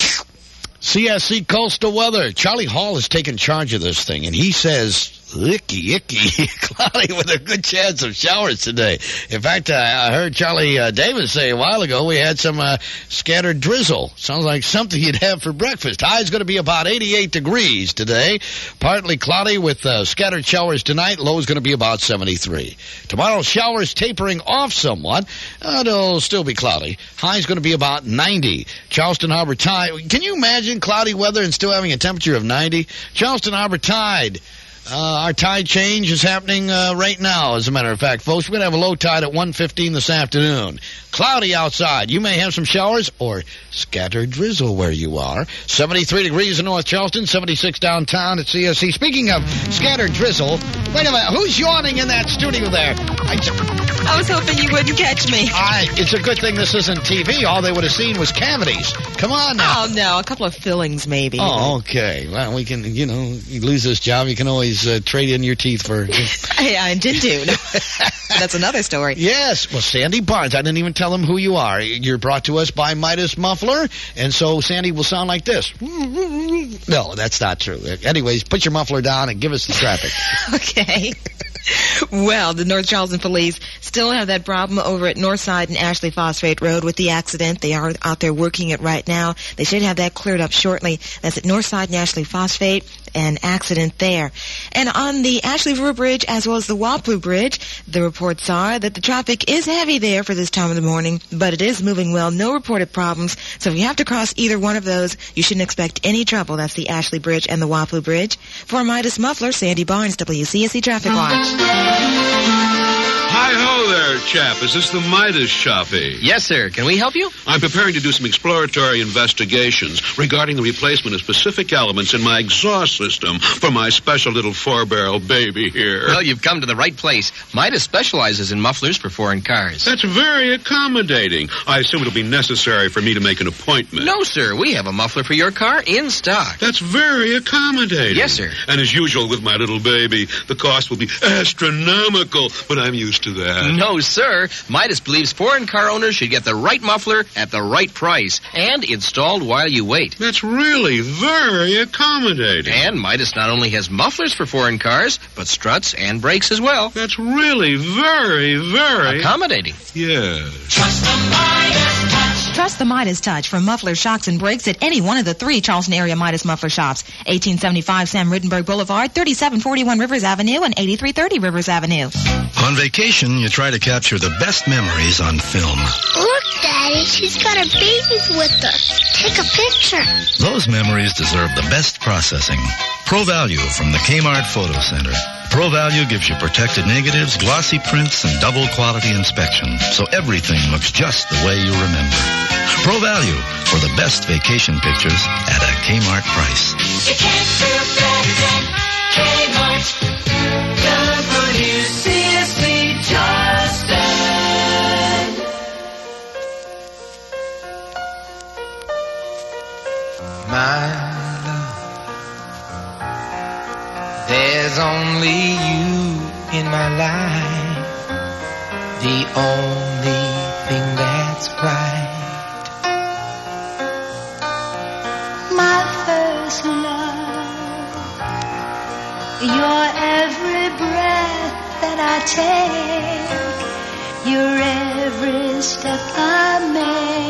C S C Coastal Weather. Charlie Hall has taken charge of this thing, and he says, icky, icky, cloudy with a good chance of showers today. In fact, uh, I heard Charlie uh, Davis say a while ago we had some uh, scattered drizzle. Sounds like something you'd have for breakfast. High is going to be about eighty-eight degrees today. Partly cloudy with uh, scattered showers tonight. Low is going to be about seventy-three. Tomorrow, showers tapering off somewhat. Uh, it'll still be cloudy. High is going to be about ninety. Charleston Harbor Tide. Can you imagine cloudy weather and still having a temperature of ninety? Charleston Harbor Tide. Uh, our tide change is happening uh, right now, as a matter of fact, folks. We're going to have a low tide at one fifteen this afternoon. Cloudy outside. You may have some showers or scattered drizzle where you are. seventy-three degrees in North Charleston, seventy-six downtown at C S C. Speaking of scattered drizzle, wait a minute. Who's yawning in that studio there? I, I was hoping you wouldn't catch me. I, it's a good thing this isn't T V. All they would have seen was cavities. Come on now. Oh, no. A couple of fillings, maybe. Oh, okay. Well, we can, you know, you lose this job, you can always Uh, trade in your teeth for... I, I intend to. No. That's another story. Yes. Well, Sandy Barnes, I didn't even tell them who you are. You're brought to us by Midas Muffler, and so Sandy will sound like this. No, that's not true. Anyways, put your muffler down and give us the traffic. Okay. Well, the North Charleston police still have that problem over at Northside and Ashley Phosphate Road with the accident. They are out there working it right now. They should have that cleared up shortly. That's at Northside and Ashley Phosphate, an accident there. And on the Ashley River Bridge as well as the Waplu Bridge, the reports are that the traffic is heavy there for this time of the morning, but it is moving well. No reported problems. So if you have to cross either one of those, you shouldn't expect any trouble. That's the Ashley Bridge and the Waplu Bridge. For Midas Muffler, Sandy Barnes, W C S C Traffic Watch. Hi-ho there, chap. Is this the Midas Shoppy? Yes, sir. Can we help you? I'm preparing to do some exploratory investigations regarding the replacement of specific elements in my exhaust system for my special little four-barrel baby here. Well, you've come to the right place. Midas specializes in mufflers for foreign cars. That's very accommodating. I assume it'll be necessary for me to make an appointment. No, sir. We have a muffler for your car in stock. That's very accommodating. Yes, sir. And as usual with my little baby, the cost will be astronomical, but I'm used to that. No, sir. Midas believes foreign car owners should get the right muffler at the right price and installed while you wait. That's really very accommodating. And Midas not only has mufflers for foreign cars, but struts and brakes as well. That's really very, very accommodating. Yes. Trust the Midas Touch. Trust the Midas Touch for muffler shocks and brakes at any one of the three Charleston area Midas muffler shops. eighteen seventy-five Sam Rittenberg Boulevard, thirty-seven forty-one Rivers Avenue, and eighty-three thirty Rivers Avenue. On vacation, you try to capture the best memories on film. Look, Daddy, she's got her babies with her. Take a picture. Those memories deserve the best processing. Pro Value from the Kmart Photo Center. Pro Value gives you protected negatives, glossy prints, and double quality inspection, so everything looks just the way you remember. Pro Value for the best vacation pictures at a Kmart price. You can't do better than Kmart. W C S C Charleston. My love, there's only you in my life, the only thing that's right. My first love, your every breath that I take, your every step I make.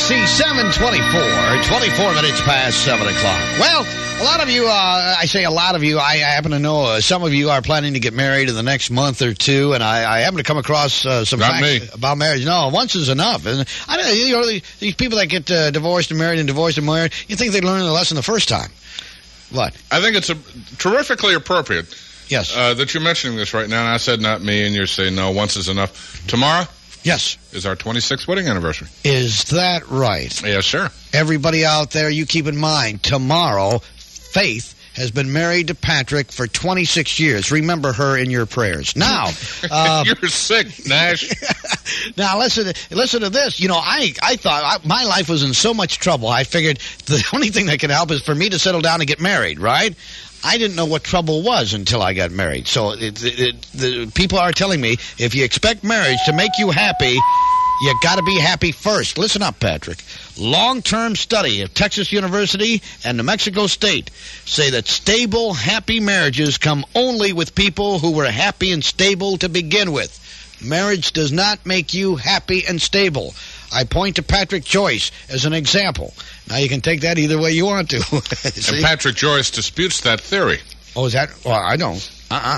S C seven twenty-four, twenty-four minutes past seven o'clock. Well, a lot of you, uh, I say a lot of you, I, I happen to know uh, some of you are planning to get married in the next month or two, and I, I happen to come across uh, some Not facts me. about marriage. No, once is enough. And I don't, you know, these people that get uh, divorced and married and divorced and married, you think they learn the lesson the first time. What? I think it's a, terrifically appropriate. Yes. Uh, that you're mentioning this right now, and I said not me, and you're saying no, once is enough. Tomorrow? Yes. Is our twenty-sixth wedding anniversary. Is that right? Yes, sir. Everybody out there, you keep in mind, tomorrow, Faith has been married to Patrick for twenty-six years. Remember her in your prayers. Now, uh, you're sick, Nash. Now listen, listen to this. You know, I, I thought I, my life was in so much trouble. I figured the only thing that could help is for me to settle down and get married, right? I didn't know what trouble was until I got married. So it, it, it, the people are telling me if you expect marriage to make you happy, you got to be happy first. Listen up, Patrick. Long-term study of Texas University and New Mexico State say that stable, happy marriages come only with people who were happy and stable to begin with. Marriage does not make you happy and stable. I point to Patrick Joyce as an example. Now, you can take that either way you want to. And Patrick Joyce disputes that theory. Oh, is that? Well, I don't. Uh-uh.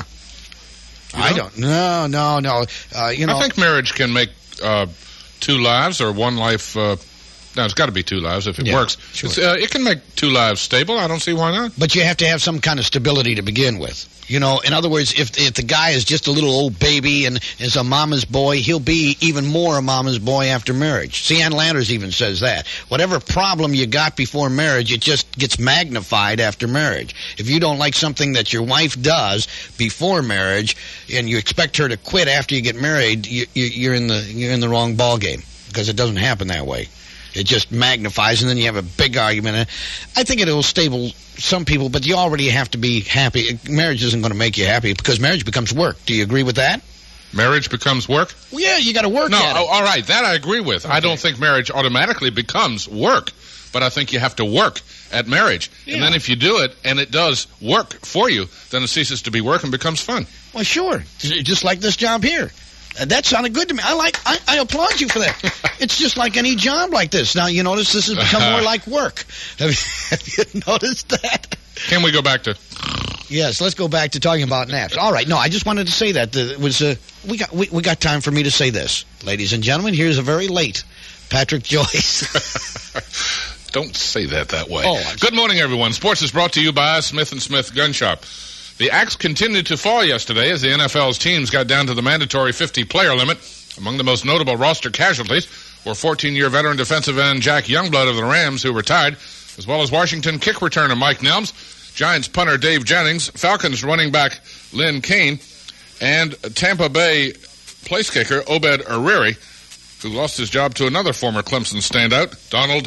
You I don't? don't. No, no, no. Uh, you know, I think marriage can make uh, two lives or one life. Uh, no, it's got to be two lives if it Yeah, works. sure. It's, uh, it can make two lives stable. I don't see why not. But you have to have some kind of stability to begin with. You know, in other words, if if the guy is just a little old baby and is a mama's boy, he'll be even more a mama's boy after marriage. See, Ann Landers even says that. Whatever problem you got before marriage, it just gets magnified after marriage. If you don't like something that your wife does before marriage and you expect her to quit after you get married, you, you, you're in the you're in the wrong ball game because it doesn't happen that way. It just magnifies, and then you have a big argument. I think it will stable some people, but you already have to be happy. Marriage isn't going to make you happy because marriage becomes work. Do you agree with that? Marriage becomes work? Well, yeah, you got to work No, at it. oh, all right, that I agree with. I don't think marriage automatically becomes work, but I think you have to work at marriage. And then if you do it and it does work for you, then it ceases to be work and becomes fun. Well, sure. Just like this job here. Uh, that sounded good to me. I like. I, I applaud you for that. It's just like any job like this. Now, you notice this has become more like work. Have you, have you noticed that? Can we go back to... Yes, let's go back to talking about naps. All right, no, I just wanted to say that. It was uh, we got we, we got time for me to say this. Ladies and gentlemen, here's a very late Patrick Joyce. Don't say that that way. Oh, I'm Good morning, everyone. Sports is brought to you by Smith and Smith Gun Shop. The axe continued to fall yesterday as the N F L's teams got down to the mandatory fifty-player limit. Among the most notable roster casualties were fourteen-year veteran defensive end Jack Youngblood of the Rams, who retired, as well as Washington kick returner Mike Nelms, Giants punter Dave Jennings, Falcons running back Lynn Kane, and Tampa Bay place kicker Obed Ariri, who lost his job to another former Clemson standout, Donald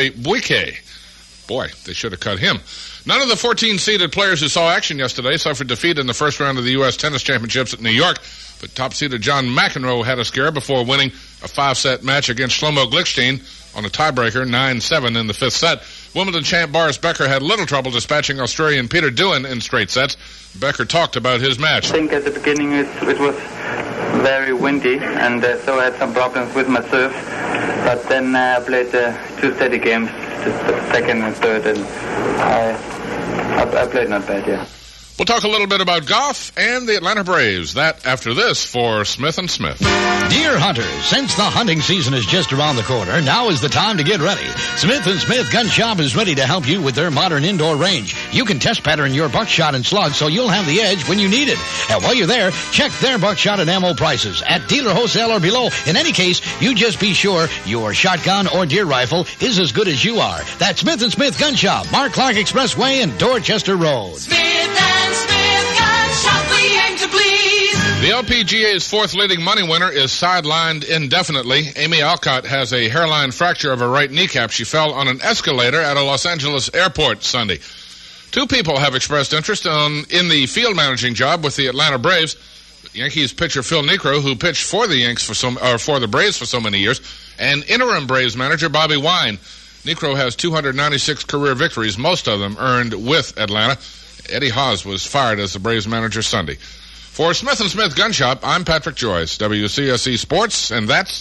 Igwe-Buike. Boy, they should have cut him. None of the fourteen-seeded players who saw action yesterday suffered defeat in the first round of the U S Tennis Championships at New York, but top-seeded John McEnroe had a scare before winning a five-set match against Shlomo Glickstein on a tiebreaker, nine seven in the fifth set. Wimbledon champ Boris Becker had little trouble dispatching Australian Peter Doohan in straight sets. Becker talked about his match. I think at the beginning it, it was very windy, and uh, so I had some problems with my serve. But then uh, I played uh, two steady games, the second and third, and I, I, I played not bad, yeah. We'll talk a little bit about golf and the Atlanta Braves. That after this for Smith and Smith. Deer hunters, since the hunting season is just around the corner, now is the time to get ready. Smith and Smith Gun Shop is ready to help you with their modern indoor range. You can test pattern your buckshot and slug so you'll have the edge when you need it. And while you're there, check their buckshot and ammo prices at dealer wholesale or below. In any case, you just be sure your shotgun or deer rifle is as good as you are. That's Smith and Smith Gun Shop, Mark Clark Expressway and Dorchester Road. Smith and Smith Gun Shop, we aim to please. The L P G A's fourth leading money winner is sidelined indefinitely. Amy Alcott has a hairline fracture of her right kneecap. She fell on an escalator at a Los Angeles airport Sunday. Two people have expressed interest on, in the field managing job with the Atlanta Braves. Yankees pitcher Phil Niekro, who pitched for the Yanks for some, or for the Braves for so many years, and interim Braves manager Bobby Wine. Niekro has two hundred ninety-six career victories, most of them earned with Atlanta. Eddie Haas was fired as the Braves manager Sunday. For Smith and Smith Gun Shop, I'm Patrick Joyce, W C S E Sports, and that's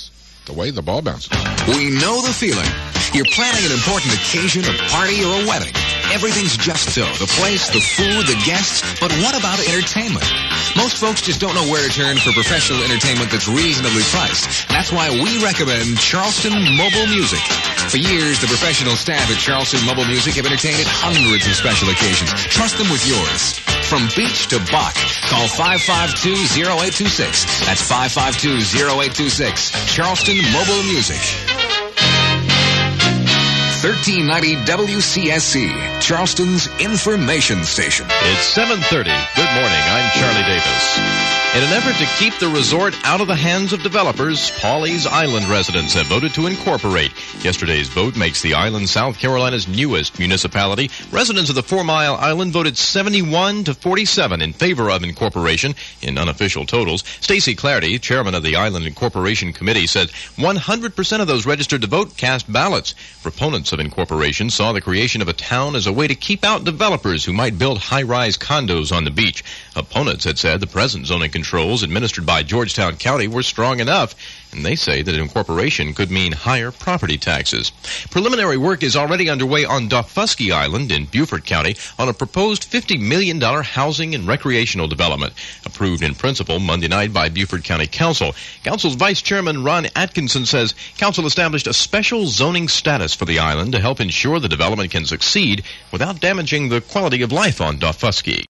the way the ball bounces. We know the feeling. You're planning an important occasion, a party, or a wedding. Everything's just so. The place, the food, the guests. But what about entertainment? Most folks just don't know where to turn for professional entertainment that's reasonably priced. That's why we recommend Charleston Mobile Music. For years, the professional staff at Charleston Mobile Music have entertained at hundreds of special occasions. Trust them with yours. From beach to Bach, call five five two, zero eight two six. That's five five two, zero eight two six. Charleston Mobile Music. thirteen ninety W C S C, Charleston's information station. It's seven thirty. Good morning. I'm Charlie Davis. In an effort to keep the resort out of the hands of developers, Pawleys Island residents have voted to incorporate. Yesterday's vote makes the island South Carolina's newest municipality. Residents of the Four Mile Island voted seventy-one to forty-seven in favor of incorporation in unofficial totals. Stacy Clarity, chairman of the Island Incorporation Committee, said one hundred percent of those registered to vote cast ballots. Proponents of incorporation saw the creation of a town as a way to keep out developers who might build high-rise condos on the beach. Opponents had said the present zoning controls administered by Georgetown County were strong enough, and they say that incorporation could mean higher property taxes. Preliminary work is already underway on Daufuskie Island in Beaufort County on a proposed fifty million dollars housing and recreational development, approved in principle Monday night by Beaufort County Council. Council's Vice Chairman Ron Atkinson says Council established a special zoning status for the island to help ensure the development can succeed without damaging the quality of life on Daufuskie.